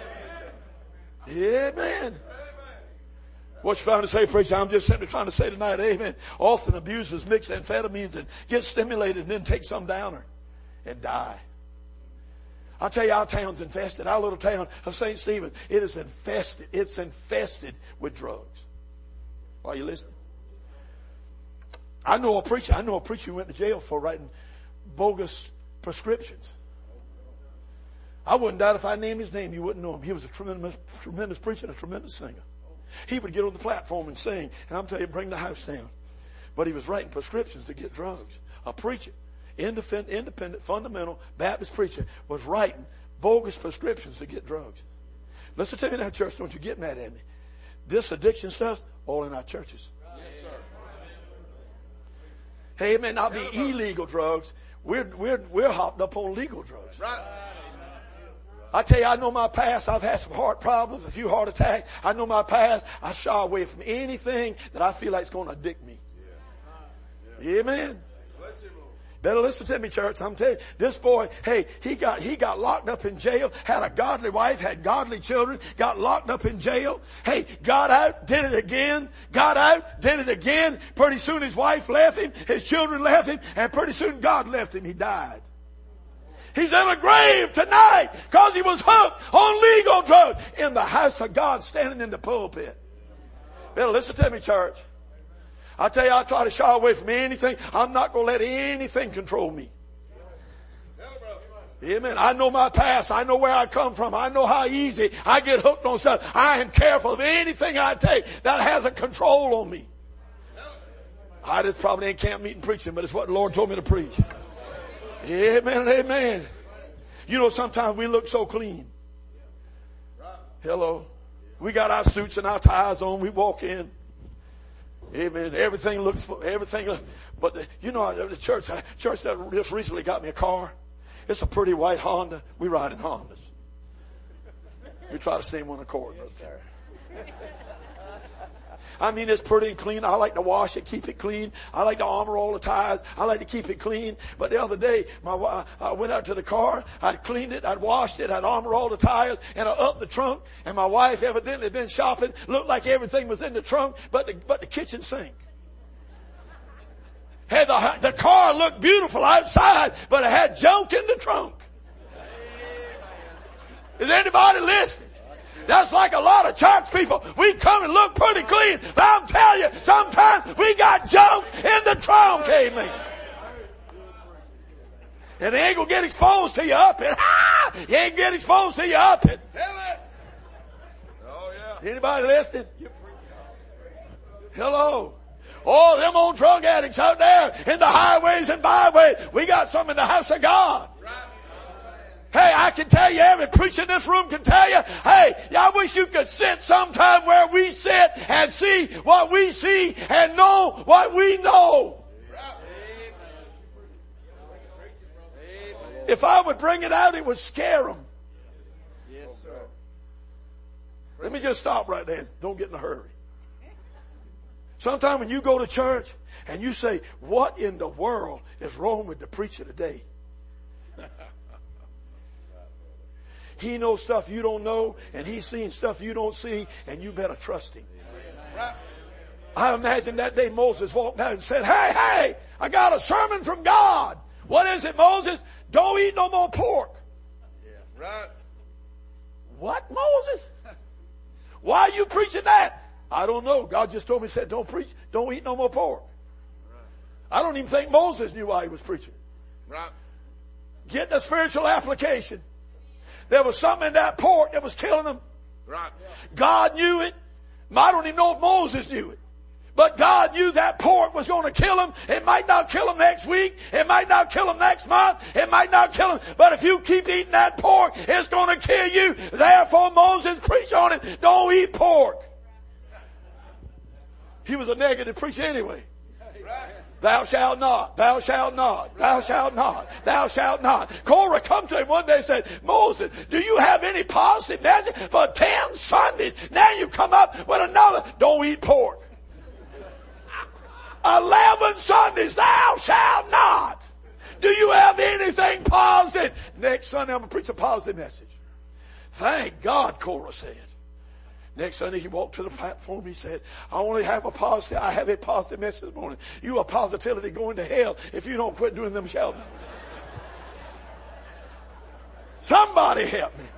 Amen. What you trying to say, preacher? I'm just simply trying to say tonight, amen. Often abusers mix amphetamines and get stimulated and then take some downer and die. I'll tell you, our town's infested. Our little town of Saint Stephen, it is infested. It's infested with drugs. Are you listening? I know a preacher. I know a preacher who went to jail for writing bogus prescriptions. I wouldn't doubt if I named his name, you wouldn't know him. He was a tremendous, tremendous preacher and a tremendous singer. He would get on the platform and sing, and I'm telling you, bring the house down. But he was writing prescriptions to get drugs. A preacher, independent, independent, fundamental Baptist preacher, was writing bogus prescriptions to get drugs. Listen to me now, church. Don't you get mad at me. This addiction stuff, all in our churches. Yes, sir. Hey, it may not be illegal drugs. We're we're we're hopped up on legal drugs. Right. I tell you, I know my past. I've had some heart problems, a few heart attacks. I know my past. I shy away from anything that I feel like is going to addict me. Yeah. Yeah. Amen. Better listen to me, church. I'm telling you, this boy, hey, he got, he got locked up in jail, had a godly wife, had godly children, got locked up in jail. Hey, got out, did it again, got out, did it again. Pretty soon his wife left him, his children left him, and pretty soon God left him. He died. He's in a grave tonight because he was hooked on legal drugs in the house of God, standing in the pulpit. Better listen to me, church. I tell you, I try to shy away from anything. I'm not going to let anything control me. Amen. I know my past. I know where I come from. I know how easy I get hooked on stuff. I am careful of anything I take that has a control on me. I just probably ain't camp meeting preaching, but it's what the Lord told me to preach. Amen. Amen. You know, sometimes we look so clean. Hello. We got our suits and our ties on. We walk in. Amen. Everything looks, everything, but the, you know, the church, church that just recently got me a car. It's a pretty white Honda. We ride in Hondas. We try to stay in one accord. I mean, it's pretty and clean. I like to wash it, keep it clean. I like to armor all the tires. I like to keep it clean. But the other day, my I went out to the car. I'd cleaned it. I'd washed it. I'd armored all the tires. And I upped the trunk. And my wife evidently had been shopping. Looked like everything was in the trunk, but the, but the kitchen sink. Had the, the car looked beautiful outside, but it had junk in the trunk. Is anybody listening? That's like a lot of church people. We come and look pretty clean, but I'm telling you, sometimes we got junk in the trunk. Amen. And they ain't gonna get exposed till you up it. Ah! You ain't get exposed till you up it. Tell it. Oh yeah. Anybody listening? Hello. Oh, them old drug addicts out there in the highways and byways. We got some in the house of God. Hey, I can tell you, every preacher in this room can tell you, hey, I wish you could sit sometime where we sit and see what we see and know what we know. If I would bring it out, it would scare them. Yes, sir. Let me just stop right there. Don't get in a hurry. Sometime when you go to church and you say, what in the world is wrong with the preacher today? He knows stuff you don't know, and he's seeing stuff you don't see, and you better trust him. I imagine that day Moses walked out and said, hey, hey, I got a sermon from God. What is it, Moses? Don't eat no more pork. Yeah, right. What, Moses? Why are you preaching that? I don't know. God just told me, said, don't preach, don't eat no more pork. Right. I don't even think Moses knew why he was preaching. Right. Get the spiritual application. There was something in that pork that was killing them. Right. God knew it. I don't even know if Moses knew it. But God knew that pork was going to kill him. It might not kill him next week. It might not kill him next month. It might not kill him. But if you keep eating that pork, it's going to kill you. Therefore, Moses preached on it. Don't eat pork. He was a negative preacher anyway. Right. Thou shalt not, thou shalt not, thou shalt not, thou shalt not. Korah come to him one day and said, Moses, do you have any positive message for ten Sundays? Now you come up with another, don't eat pork. Eleven Sundays, thou shalt not. Do you have anything positive? Next Sunday I'm going to preach a positive message. Thank God, Korah said. Next Sunday he walked to the platform. He said, I only have a positive, I have a positive message this morning. You are positively going to hell if you don't quit doing them shouting. Somebody help me.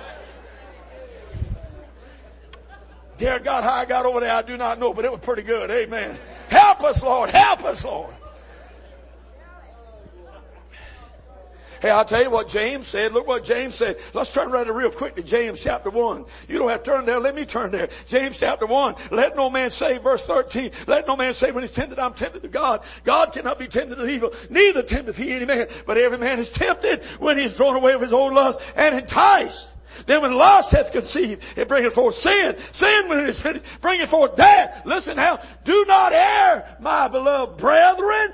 Dear God, how I got over there, I do not know, but it was pretty good. Amen. Help us, Lord. Help us, Lord. Hey, I'll tell you what James said. Look what James said. Let's turn right real quick to James chapter one. You don't have to turn there. Let me turn there. James chapter one. Let no man say, verse thirteen, let no man say when he's tempted, I'm tempted to God. God cannot be tempted to evil. Neither tempteth he any man. But every man is tempted when he is drawn away of his own lust and enticed. Then when lust hath conceived, it bringeth forth sin. Sin, when it is finished, bringeth forth death. Listen now. Do not err, my beloved brethren.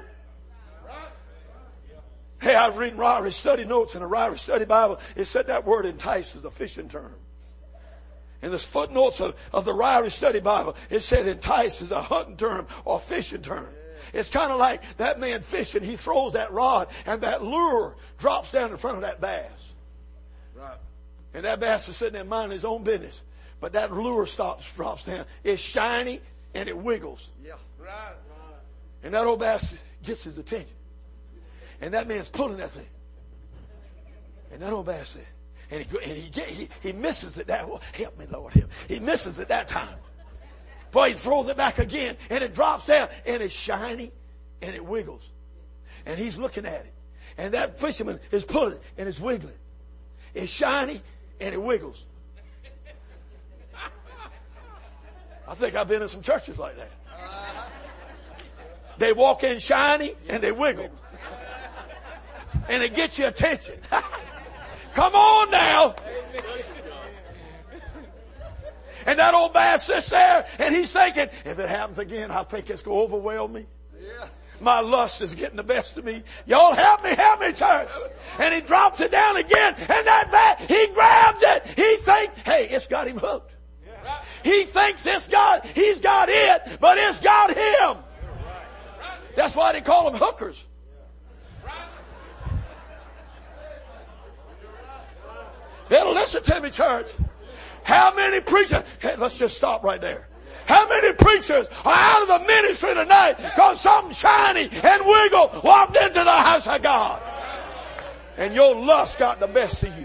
Hey, I was reading Ryrie study notes in a Ryrie study Bible. It said that word entice was a fishing term. In the footnotes of, of the Ryrie study Bible, it said entice is a hunting term or fishing term. It's kind of like that man fishing. He throws that rod and that lure drops down in front of that bass. Right. And that bass is sitting there minding his own business. But that lure stops, drops down. It's shiny and it wiggles. Yeah. Right. Right. And that old bass gets his attention. And that man's pulling that thing. And that old bass said, and he and he, get, he he misses it that way. Help me, Lord, help. He misses it that time. Boy, he throws it back again, and it drops down, and it's shiny, and it wiggles. And he's looking at it. And that fisherman is pulling, and it's wiggling. It's shiny, and it wiggles. I think I've been in some churches like that. They walk in shiny, and they wiggle. And it gets your attention. Come on now. And that old bass sits there and he's thinking, if it happens again, I think it's going to overwhelm me. Yeah. My lust is getting the best of me. Y'all help me, help me, church. And he drops it down again, and that bass, he grabs it. He thinks, hey, it's got him hooked. Yeah. He thinks it's got, he's got it, but it's got him. That's why they call them hookers. Better listen to me, church. How many preachers, hey, let's just stop right there. How many preachers are out of the ministry tonight because something shiny and wiggle walked into the house of God? And your lust got the best of you.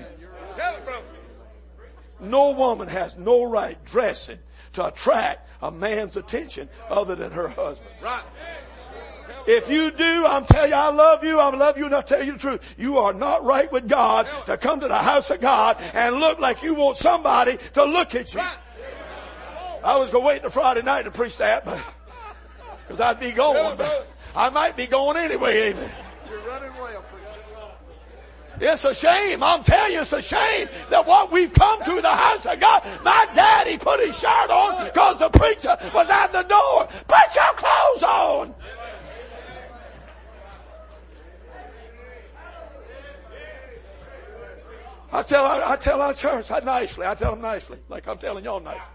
No woman has no right dressing to attract a man's attention other than her husband. Right. If you do, I'm telling you, I love you. I love you enough to tell you the truth. You are not right with God to come to the house of God and look like you want somebody to look at you. I was going to wait till Friday night to preach that, but because I'd be going. But I might be going anyway, amen. You're running well. It's a shame. I'm telling you, it's a shame that what we've come to the house of God. My daddy put his shirt on because the preacher was at the door. Put your clothes on. I tell our, I tell our church I nicely. I tell them nicely, like I'm telling y'all nicely.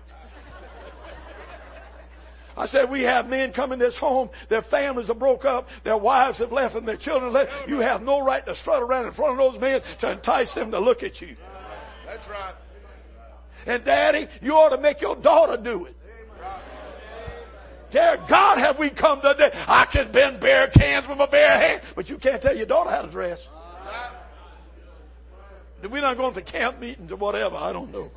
I said, we have men come in this home, their families are broke up, their wives have left them, their children left. You have no right to strut around in front of those men to entice them to look at you. That's right. And daddy, you ought to make your daughter do it. Dear God, have we come today? I can bend bare cans with my bare hand, but you can't tell your daughter how to dress. We're not going to camp meetings or whatever. I don't know.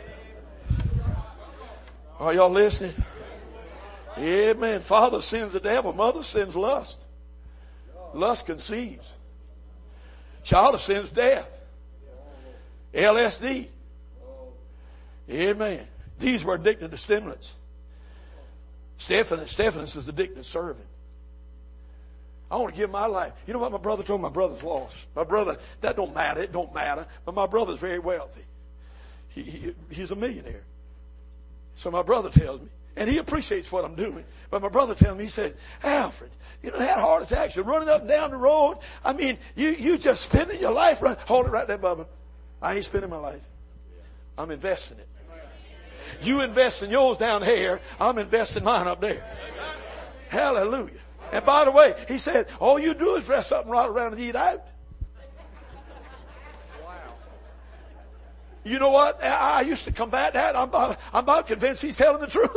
Are y'all listening? Amen. Father sins the devil. Mother sins lust. Lust conceives. Child of sin's death. L S D. Amen. These were addicted to stimulants. Stephanus, Stephanus is addicted to serving. I want to give my life. You know what my brother told me? My brother's lost. My brother, that don't matter. It don't matter. But my brother's very wealthy. He, he, he's a millionaire. So my brother tells me, and he appreciates what I'm doing. But my brother tells me, he said, Alfred, you don't have heart attacks. You're running up and down the road. I mean, you, you just spending your life. Right. Hold it right there, Bubba. I ain't spending my life. I'm investing it. You invest in yours down here. I'm investing mine up there. Hallelujah. And by the way, he said, all you do is dress up and ride around and eat out. Wow. You know what? I used to combat that. I'm about, I'm about convinced he's telling the truth.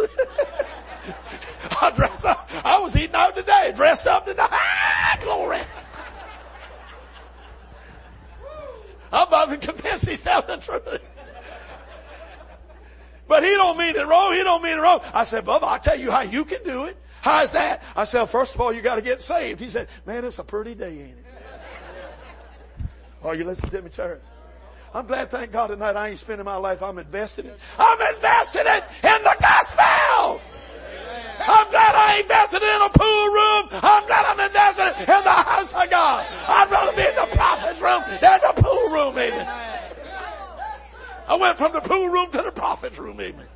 I dress up. I was eating out today, dressed up today. Ah, glory. I'm about convinced he's telling the truth. But he don't mean it wrong. He don't mean it wrong. I said, Bubba, I'll tell you how you can do it. How's that? I said, first of all, you got to get saved. He said, man, it's a pretty day, ain't it? Oh, you listen to me, church? I'm glad, thank God, tonight I ain't spending my life. I'm investing it. I'm investing it in the gospel. I'm glad I ain't invested in a pool room. I'm glad I'm invested in the house of God. I'd rather be in the prophet's room than the pool room, amen. I went from the pool room to the prophet's room, amen.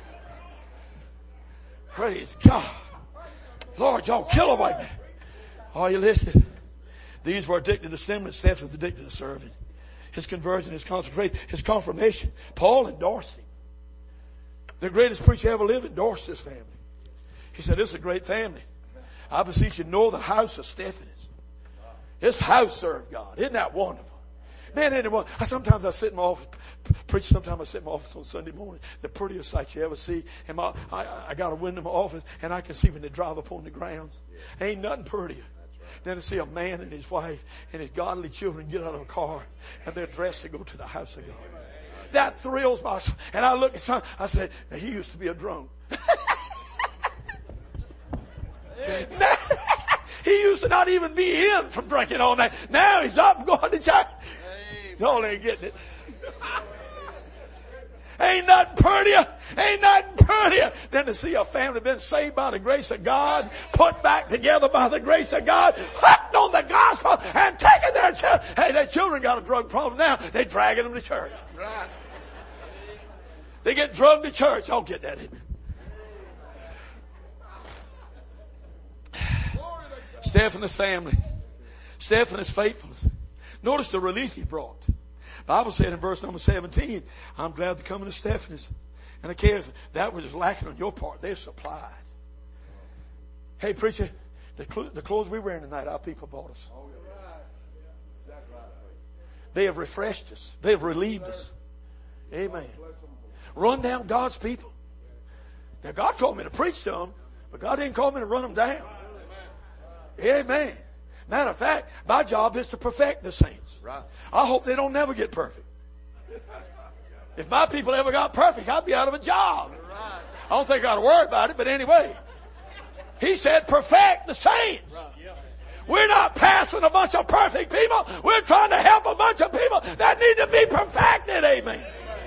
Praise God. Lord, y'all kill them like that. Are you listening? These were addicted to stimulants. Steph was addicted to serving. His conversion, his consecration, his confirmation. Paul endorsed him. The greatest preacher ever lived endorsed this family. He said, this is a great family. I beseech you, know the house of Stephanus. This house served God. Isn't that wonderful? Man, anyone, I, sometimes I sit in my office, preach, sometimes I sit in my office on Sunday morning, the prettiest sight you ever see. And my, I, I got a window in my office, and I can see when they drive up on the grounds. Ain't nothing prettier than to see a man and his wife and his godly children get out of a car, and they're dressed to go to the house of God. That thrills my soul. And I look at son, I said, he used to be a drunk. Now, he used to not even be in from drinking all night. Now he's up and going to church. Y'all ain't getting it. Ain't nothing prettier, ain't nothing prettier than to see a family been saved by the grace of God, put back together by the grace of God, hooked on the gospel, and taking their children. Hey, their children got a drug problem now. They dragging them to church. Right. They get drugged to church. I'll get that, amen. Stephanus' family. Stephanus' faithfulness. Notice the relief he brought. The Bible said in verse number seventeen, I'm glad to come to Stephanus. And I care if that was lacking on your part. They're supplied. Hey, preacher, the, cl- the clothes we're wearing tonight, our people bought us. They have refreshed us. They have relieved us. Amen. Run down God's people. Now, God called me to preach to them, but God didn't call me to run them down. Amen. Matter of fact, my job is to perfect the saints. Right. I hope they don't never get perfect. If my people ever got perfect, I'd be out of a job. Right. I don't think I ought to worry about it, but anyway. He said, perfect the saints. Right. Yeah. We're not passing a bunch of perfect people. We're trying to help a bunch of people that need to be perfected. Amen.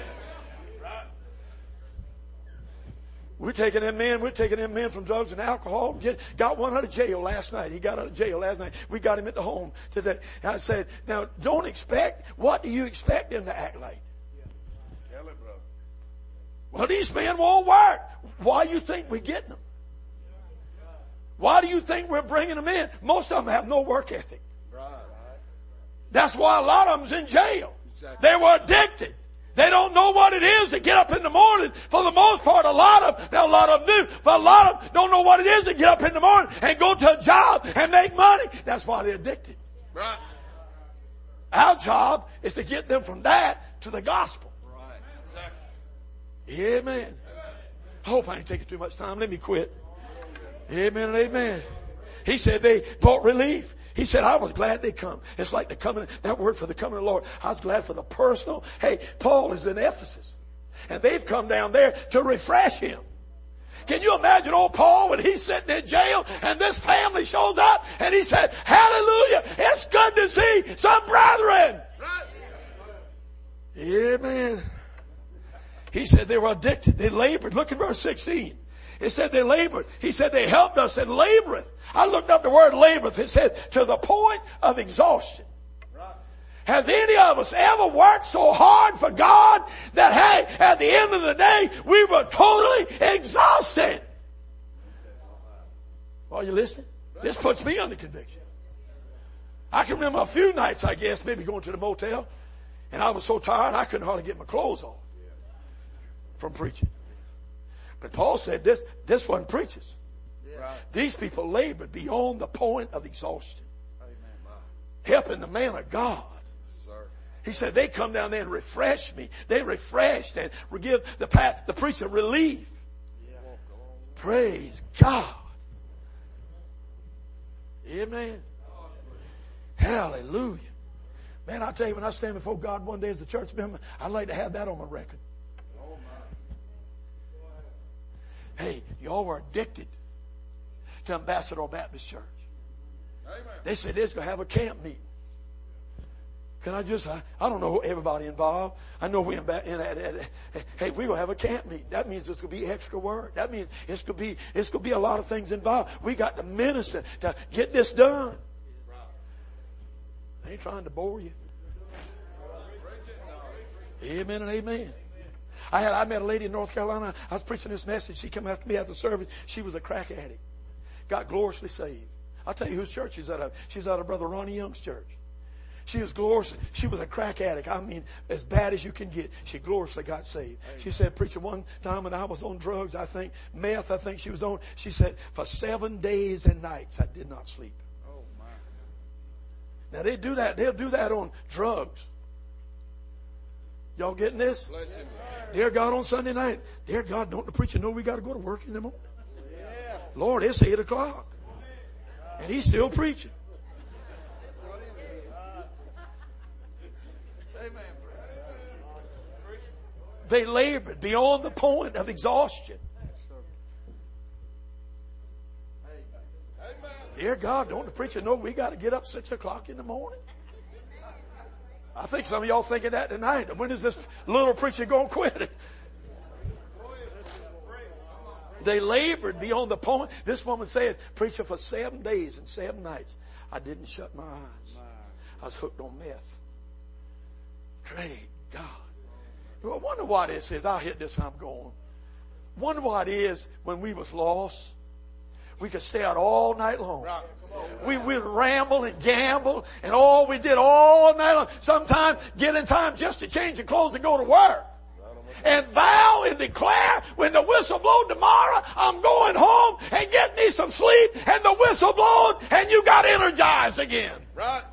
We're taking them men, we're taking them men from drugs and alcohol. Get, got one out of jail last night. He got out of jail last night. We got him at the home today. And I said, now don't expect, what do you expect them to act like? Tell it, brother. Well, these men won't work. Why do you think we're getting them? Why do you think we're bringing them in? Most of them have no work ethic. Right. That's why a lot of them's in jail. Exactly. They were addicted. They don't know what it is to get up in the morning. For the most part, a lot of them, now a lot of them do, but a lot of them don't know what it is to get up in the morning and go to a job and make money. That's why they're addicted. Right. Our job is to get them from that to the gospel. Right. Exactly. Amen. I hope I ain't taking too much time. Let me quit. Amen and amen. He said they brought relief. He said, I was glad they come. It's like the coming, that word for the coming of the Lord. I was glad for the personal. Hey, Paul is in Ephesus. And they've come down there to refresh him. Can you imagine old Paul when he's sitting in jail and this family shows up and he said, hallelujah, it's good to see some brethren. Right. Amen. He said they were addicted. They labored. Look at verse sixteen. It said they labored. He said they helped us and laboreth. I looked up the word laboreth. It says to the point of exhaustion. Right. Has any of us ever worked so hard for God that, hey, at the end of the day, we were totally exhausted? Are you listening? This puts me under conviction. I can remember a few nights, I guess, maybe going to the motel, and I was so tired I couldn't hardly get my clothes on from preaching. But Paul said this, this wasn't preachers. Yeah. These people labored beyond the point of exhaustion. Amen. Helping the man of God. Sir. He said they come down there and refresh me. They refreshed and give the, the preacher relief. Yeah. Praise God. Amen. Hallelujah. Man, I tell you, when I stand before God one day as a church member, I'd like to have that on my record. Hey, y'all were addicted to Ambassador Baptist Church. Amen. They said they're going to have a camp meeting. Can I just, I, I don't know everybody involved. I know we in, in, in, in hey, we're going to have a camp meeting. That means it's going to be extra work. That means it's going to be, it's going to be a lot of things involved. We got to minister to get this done. I ain't trying to bore you. Amen and amen. I had, I met a lady in North Carolina. I was preaching this message. She came after me after the service. She was a crack addict. Got gloriously saved. I'll tell you whose church she's out of. She's out of Brother Ronnie Young's church. She was glorious. She was a crack addict. I mean, as bad as you can get. She gloriously got saved. She said, preacher, one time when I was on drugs, I think, meth, I think she was on, she said, for seven days and nights, I did not sleep. Oh, my. Now, they do that. They'll do that on drugs. Y'all getting this? Bless him. Dear God, on Sunday night, dear God, don't the preacher know we got to go to work in the morning? Yeah. Lord, it's eight o'clock. And he's still preaching. Amen. They labored beyond the point of exhaustion. Dear God, don't the preacher know we got to get up six o'clock in the morning? I think some of y'all thinking that tonight. When is this little preacher going to quit it? They labored beyond the point. This woman said, preacher, for seven days and seven nights, I didn't shut my eyes. I was hooked on meth. Great God. Well, I wonder why this is. I'll hit this and I'm going. Wonder why it is when we was lost, we could stay out all night long. We would ramble and gamble and all we did all night long. Sometimes get in time just to change your clothes to go to work. And vow and declare when the whistle blows tomorrow, I'm going home and get me some sleep, and the whistle blows and you got energized again. Right.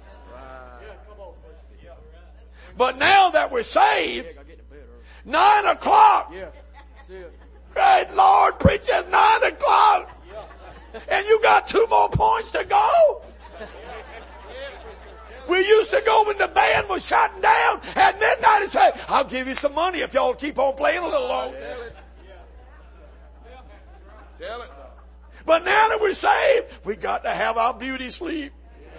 But now that we're saved, nine o'clock. Great Lord, preach at nine o'clock. And you got two more points to go. We used to go when the band was shutting down at midnight and say, I'll give you some money if y'all keep on playing a little longer. Tell it. Tell it. But now that we're saved, we got to have our beauty sleep.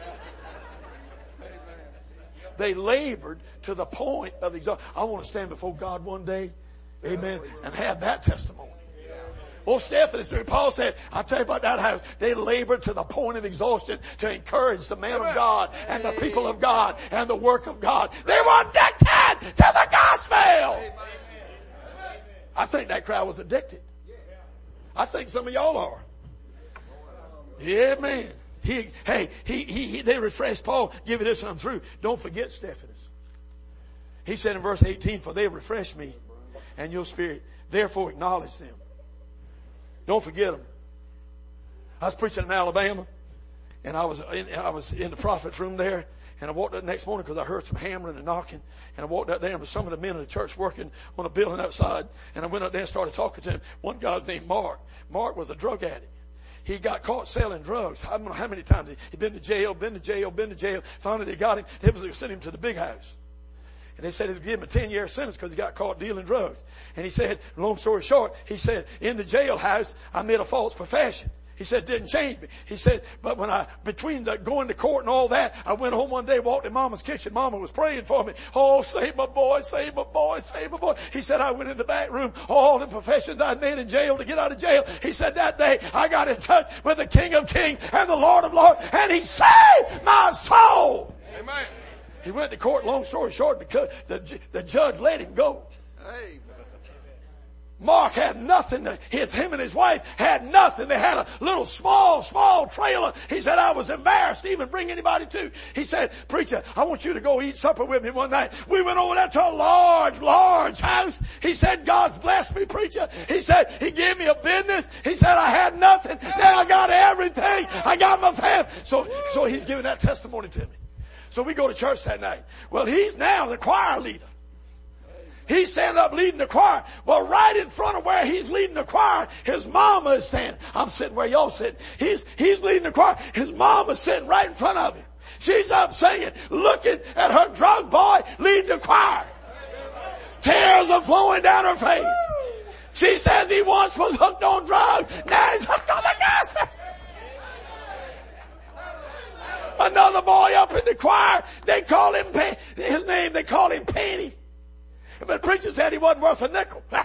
They labored to the point of exhaustion. I want to stand before God one day, amen, and have that testimony. Oh, Stephen, Paul said, I'll tell you about that house. They labored to the point of exhaustion to encourage the man of God and the people of God and the work of God. They were addicted to the gospel. I think that crowd was addicted. I think some of y'all are. Yeah, man. He, hey, he, he, he, they refreshed Paul. Give it this and I'm through. Don't forget Stephanus. He said in verse eighteen, for they refresh me and your spirit. Therefore acknowledge them. Don't forget them. I was preaching in Alabama, and I was in, I was in the prophet's room there, and I walked up the next morning because I heard some hammering and knocking, and I walked up there, and there were some of the men in the church working on a building outside, and I went up there and started talking to him. One guy was named Mark. Mark was a drug addict. He got caught selling drugs. I don't know how many times. He'd been to jail, been to jail, been to jail. Finally, they got him. They was sent him to the big house. And they said they would give him a ten-year sentence because he got caught dealing drugs. And he said, long story short, he said, in the jailhouse, I made a false profession. He said, didn't change me. He said, but when I, between the going to court and all that, I went home one day, walked in Mama's kitchen. Mama was praying for me. Oh, save my boy, save my boy, save my boy. He said, I went in the back room, all the professions I'd made in jail to get out of jail. He said, that day I got in touch with the King of Kings and the Lord of Lords, and he saved my soul. Amen. He went to court, long story short, because the, the judge let him go. Hey. Mark had nothing. To, his, him and his wife had nothing. They had a little small, small trailer. He said, I was embarrassed to even bring anybody to. He said, preacher, I want you to go eat supper with me one night. We went over there to a large, large house. He said, God's blessed me, preacher. He said, he gave me a business. He said, I had nothing. Now I got everything. I got my family. So, so he's giving that testimony to me. So we go to church that night. Well, he's now the choir leader. He's standing up leading the choir. Well, right in front of where he's leading the choir, his mama is standing. I'm sitting where y'all sitting. He's, he's leading the choir. His mama's sitting right in front of him. She's up singing, looking at her drug boy leading the choir. Tears are flowing down her face. She says he once was hooked on drugs. Now he's hooked on the gospel. Another boy up in the choir, they call him, his name, they call him Penny. But the preacher said he wasn't worth a nickel. He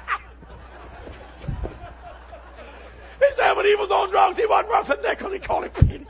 said when he was on drugs, he wasn't worth a nickel. He called him Penny.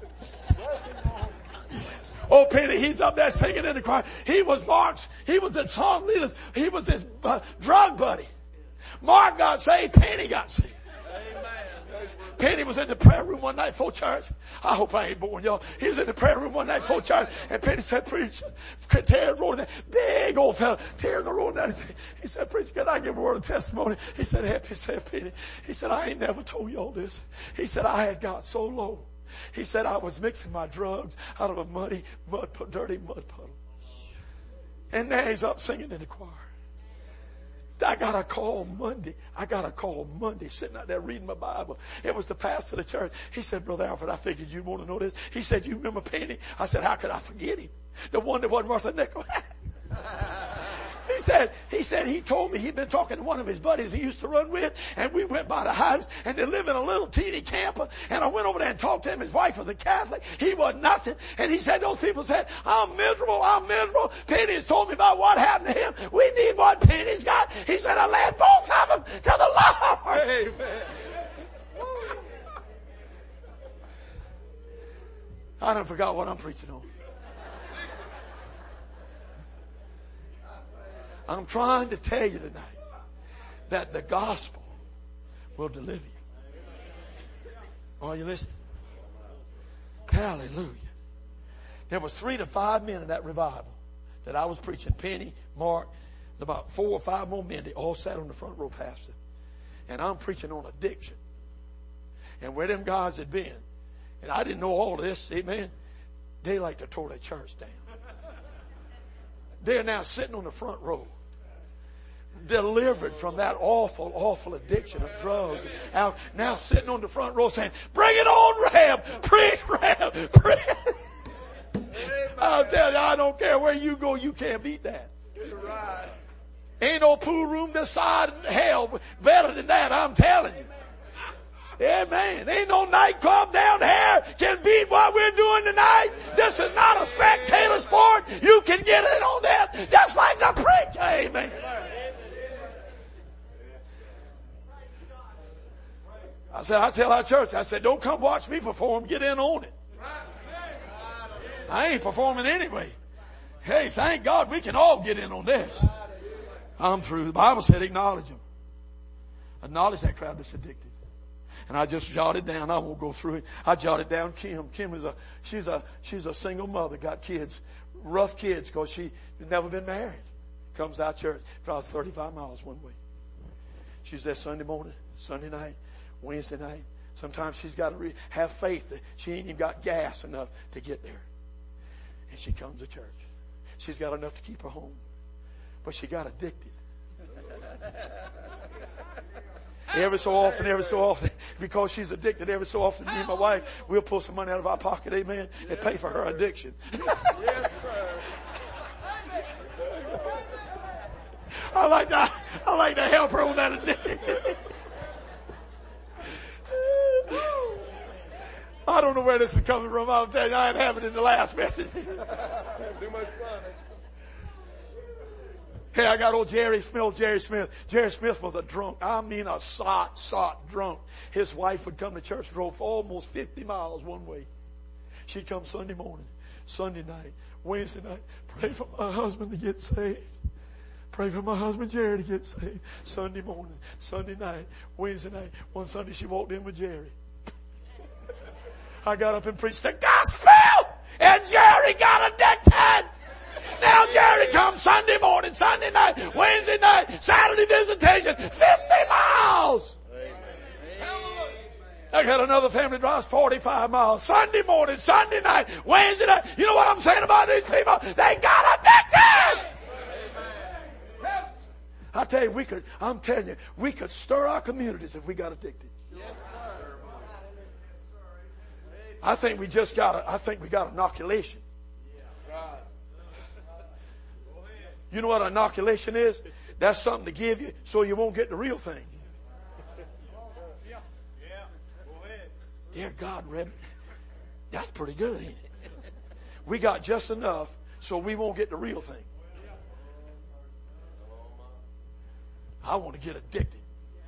Oh, Penny, he's up there singing in the choir. He was Mark's, he was the song leader. He was his uh, drug buddy. Mark got saved, Penny got saved. Penny was in the prayer room one night before church. I hope I ain't boring y'all. He was in the prayer room one night before church, and Penny said, "Preacher," tears rolling down. Big old fella, tears are rolling down. He said, "Preacher, can I give a word of testimony?" He said, "Happy," he said, "Penny." He said, "I ain't never told y'all this." He said, "I had got so low." He said, "I was mixing my drugs out of a muddy, mud, dirty mud puddle." And now he's up singing in the choir. I got a call Monday. I got a call Monday sitting out there reading my Bible. It was the pastor of the church. He said, "Brother Alfred, I figured you'd want to know this." He said, "You remember Penny?" I said, "How could I forget him? The one that wasn't worth a nickel." He said, he said, he told me he'd been talking to one of his buddies he used to run with, and we went by the house, and they live in a little teeny camper, and I went over there and talked to him. His wife was a Catholic. He was nothing. And he said, those people said, "I'm miserable, I'm miserable." Penny's told me about what happened to him. We need what Penny's got. He said, "I led both of them to the Lord." Amen. I done forgot what I'm preaching on. I'm trying to tell you tonight that the gospel will deliver you. Are you listening? Hallelujah. There was three to five men in that revival that I was preaching. Penny, Mark, about four or five more men. They all sat on the front row, Pastor. And I'm preaching on addiction. And where them guys had been. And I didn't know all this. Amen. They like to tore their church down. They're now sitting on the front row, delivered from that awful, awful addiction of drugs. Now, now sitting on the front row saying, "Bring it on, Rab! Preach, Rab! Preach!" I'll tell you, I don't care where you go, you can't beat that. Ain't no pool room this side of hell better than that, I'm telling you. Amen. Ain't no nightclub down here can beat what we're doing tonight. This is not a spectator sport. You can get in on that just like the preacher. Amen. I said, I tell our church, I said, "Don't come watch me perform. Get in on it." I ain't performing anyway. Hey, thank God we can all get in on this. I'm through. The Bible said acknowledge them. Acknowledge that crowd that's addicted. And I just jotted down. I won't go through it. I jotted down Kim. Kim is a, she's a, she's a single mother, got kids, rough kids because she's never been married. Comes out church, drives thirty-five miles one way. She's there Sunday morning, Sunday night, Wednesday night. Sometimes she's got to re- have faith that she ain't even got gas enough to get there. And she comes to church. She's got enough to keep her home. But she got addicted. Every so often, every so often, because she's addicted, every so often, me and my wife, we'll pull some money out of our pocket, amen, and pay for her addiction. Yes, sir. I like to, I like to help her on that addiction. I don't know where this is coming from. I'll tell you, I didn't have it in the last message. Too much fun. Hey, I got old Jerry Smith, Jerry Smith. Jerry Smith was a drunk. I mean a sot, sot drunk. His wife would come to church, drove for almost fifty miles one way. She'd come Sunday morning, Sunday night, Wednesday night. Pray for my husband to get saved. Pray for my husband Jerry to get saved. Sunday morning, Sunday night, Wednesday night. One Sunday she walked in with Jerry. I got up and preached the gospel, and Jerry got addicted. Now Jerry comes Sunday morning, Sunday night, Wednesday night, Saturday visitation, fifty miles. Amen. I got another family drives forty-five miles, Sunday morning, Sunday night, Wednesday night. You know what I'm saying about these people? They got addicted. Amen. I tell you, we could, I'm telling you, we could stir our communities if we got addicted. Yes, sir. I think we just got a, I think we got inoculation. You know what inoculation is? That's something to give you so you won't get the real thing. Dear God, Reb, that's pretty good, ain't it? We got just enough so we won't get the real thing. I want to get addicted.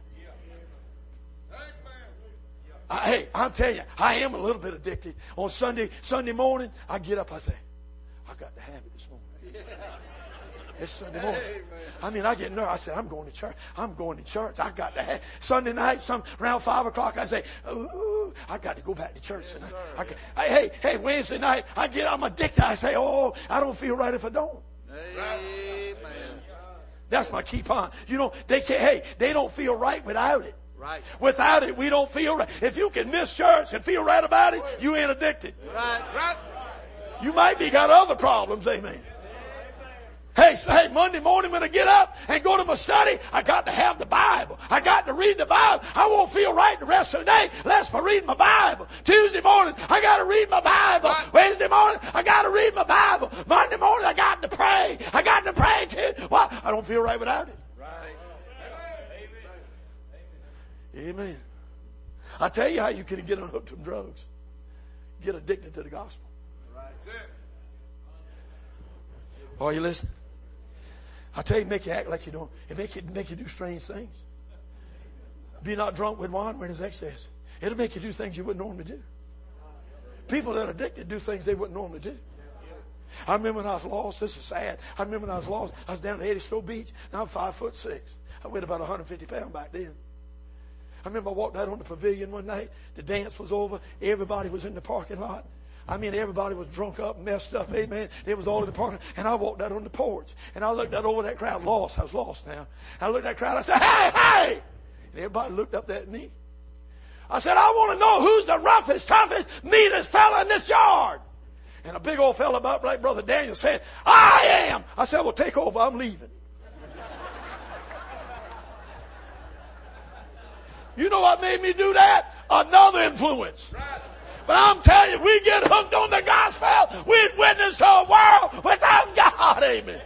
I, hey, I'm telling you, I am a little bit addicted. On Sunday, Sunday morning, I get up, I say, I got to have it this morning. It's Sunday morning. I mean, I get nervous. I say, I'm going to church. I'm going to church. I got to have Sunday night, some around five o'clock. I say, ooh, I got to go back to church Yes, tonight. sir. I got, hey, hey, Wednesday night, I get, I'm addicted. I say, oh, I don't feel right if I don't. Amen. That's my key point. You know, they can't, hey, they don't feel right without it. Right. Without it, we don't feel right. If you can miss church and feel right about it, you ain't addicted. Right. Right. You might be got other problems, amen. Hey, so, hey, Monday morning when I get up and go to my study, I got to have the Bible. I got to read the Bible. I won't feel right the rest of the day unless I read my Bible. Tuesday morning, I got to read my Bible. Wednesday morning, I got to read my Bible. Monday morning, I got to pray. I got to pray too. Why? I don't feel right without it. Amen. I tell you how you can get unhooked from drugs. Get addicted to the gospel. Are you listening? I tell you, make you act like you don't. It make you make you do strange things. Be not drunk with wine when it's excess. It'll make you do things you wouldn't normally do. People that are addicted do things they wouldn't normally do. I remember when I was lost. This is sad. I remember when I was lost. I was down at Eddystone Beach. Now I'm five foot six. I weighed about one hundred fifty pounds back then. I remember I walked out on the pavilion one night. The dance was over. Everybody was in the parking lot. I mean, everybody was drunk up, messed up. Amen. It was all in the parking lot. And I walked out on the porch. And I looked out over that crowd. Lost. I was lost now. I looked at that crowd. I said, hey, hey. And everybody looked up at me. I said, I want to know who's the roughest, toughest, meanest fella in this yard. And a big old fella about like Brother Daniel said, I am. I said, well, take over. I'm leaving. You know what made me do that? Another influence. But I'm telling you, we get hooked on the gospel, we'd witness to a world without God. Amen.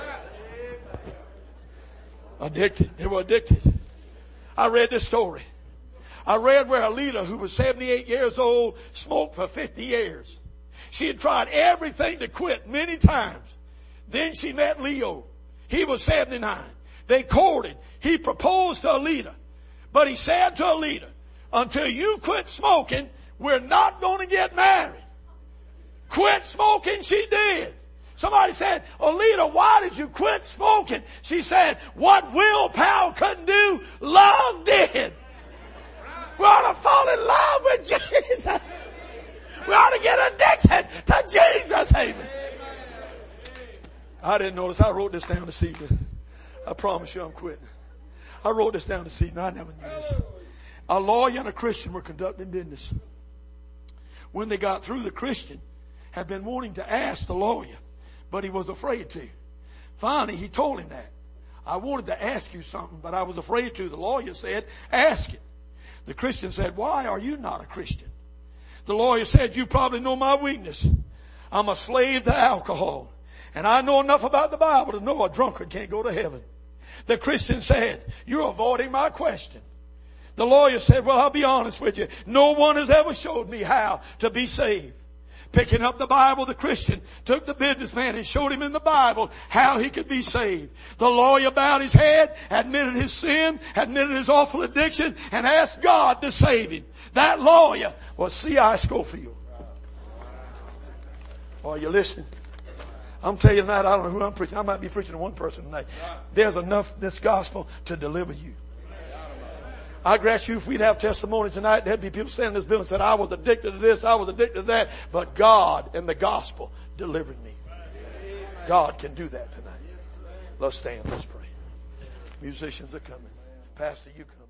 Addicted. They were addicted. I read this story. I read where a leader who was seventy-eight years old smoked for fifty years. She had tried everything to quit many times. Then she met Leo. He was seventy-nine. They courted. He proposed to Alita. But he said to Alita, until you quit smoking, we're not going to get married. Quit smoking, she did. Somebody said, Alita, why did you quit smoking? She said, what willpower couldn't do, love did. We ought to fall in love with Jesus. We ought to get addicted to Jesus. Amen. I didn't notice. I wrote this down this evening. I promise you I'm quitting. I wrote this down this evening. I never knew this. A lawyer and a Christian were conducting business. When they got through, the Christian had been wanting to ask the lawyer, but he was afraid to. Finally, he told him that. I wanted to ask you something, but I was afraid to. The lawyer said, ask it. The Christian said, why are you not a Christian? The lawyer said, you probably know my weakness. I'm a slave to alcohol. And I know enough about the Bible to know a drunkard can't go to heaven. The Christian said, you're avoiding my question. The lawyer said, well, I'll be honest with you. No one has ever showed me how to be saved. Picking up the Bible, the Christian took the businessman and showed him in the Bible how he could be saved. The lawyer bowed his head, admitted his sin, admitted his awful addiction, and asked God to save him. That lawyer was C I Scofield. Are you listening? I'm telling you tonight, I don't know who I'm preaching. I might be preaching to one person tonight. There's enough in this gospel to deliver you. I grant you, if we'd have testimony tonight, there'd be people standing in this building and said, I was addicted to this, I was addicted to that, but God and the gospel delivered me. God can do that tonight. Let's stand, let's pray. Musicians are coming. Pastor, you come.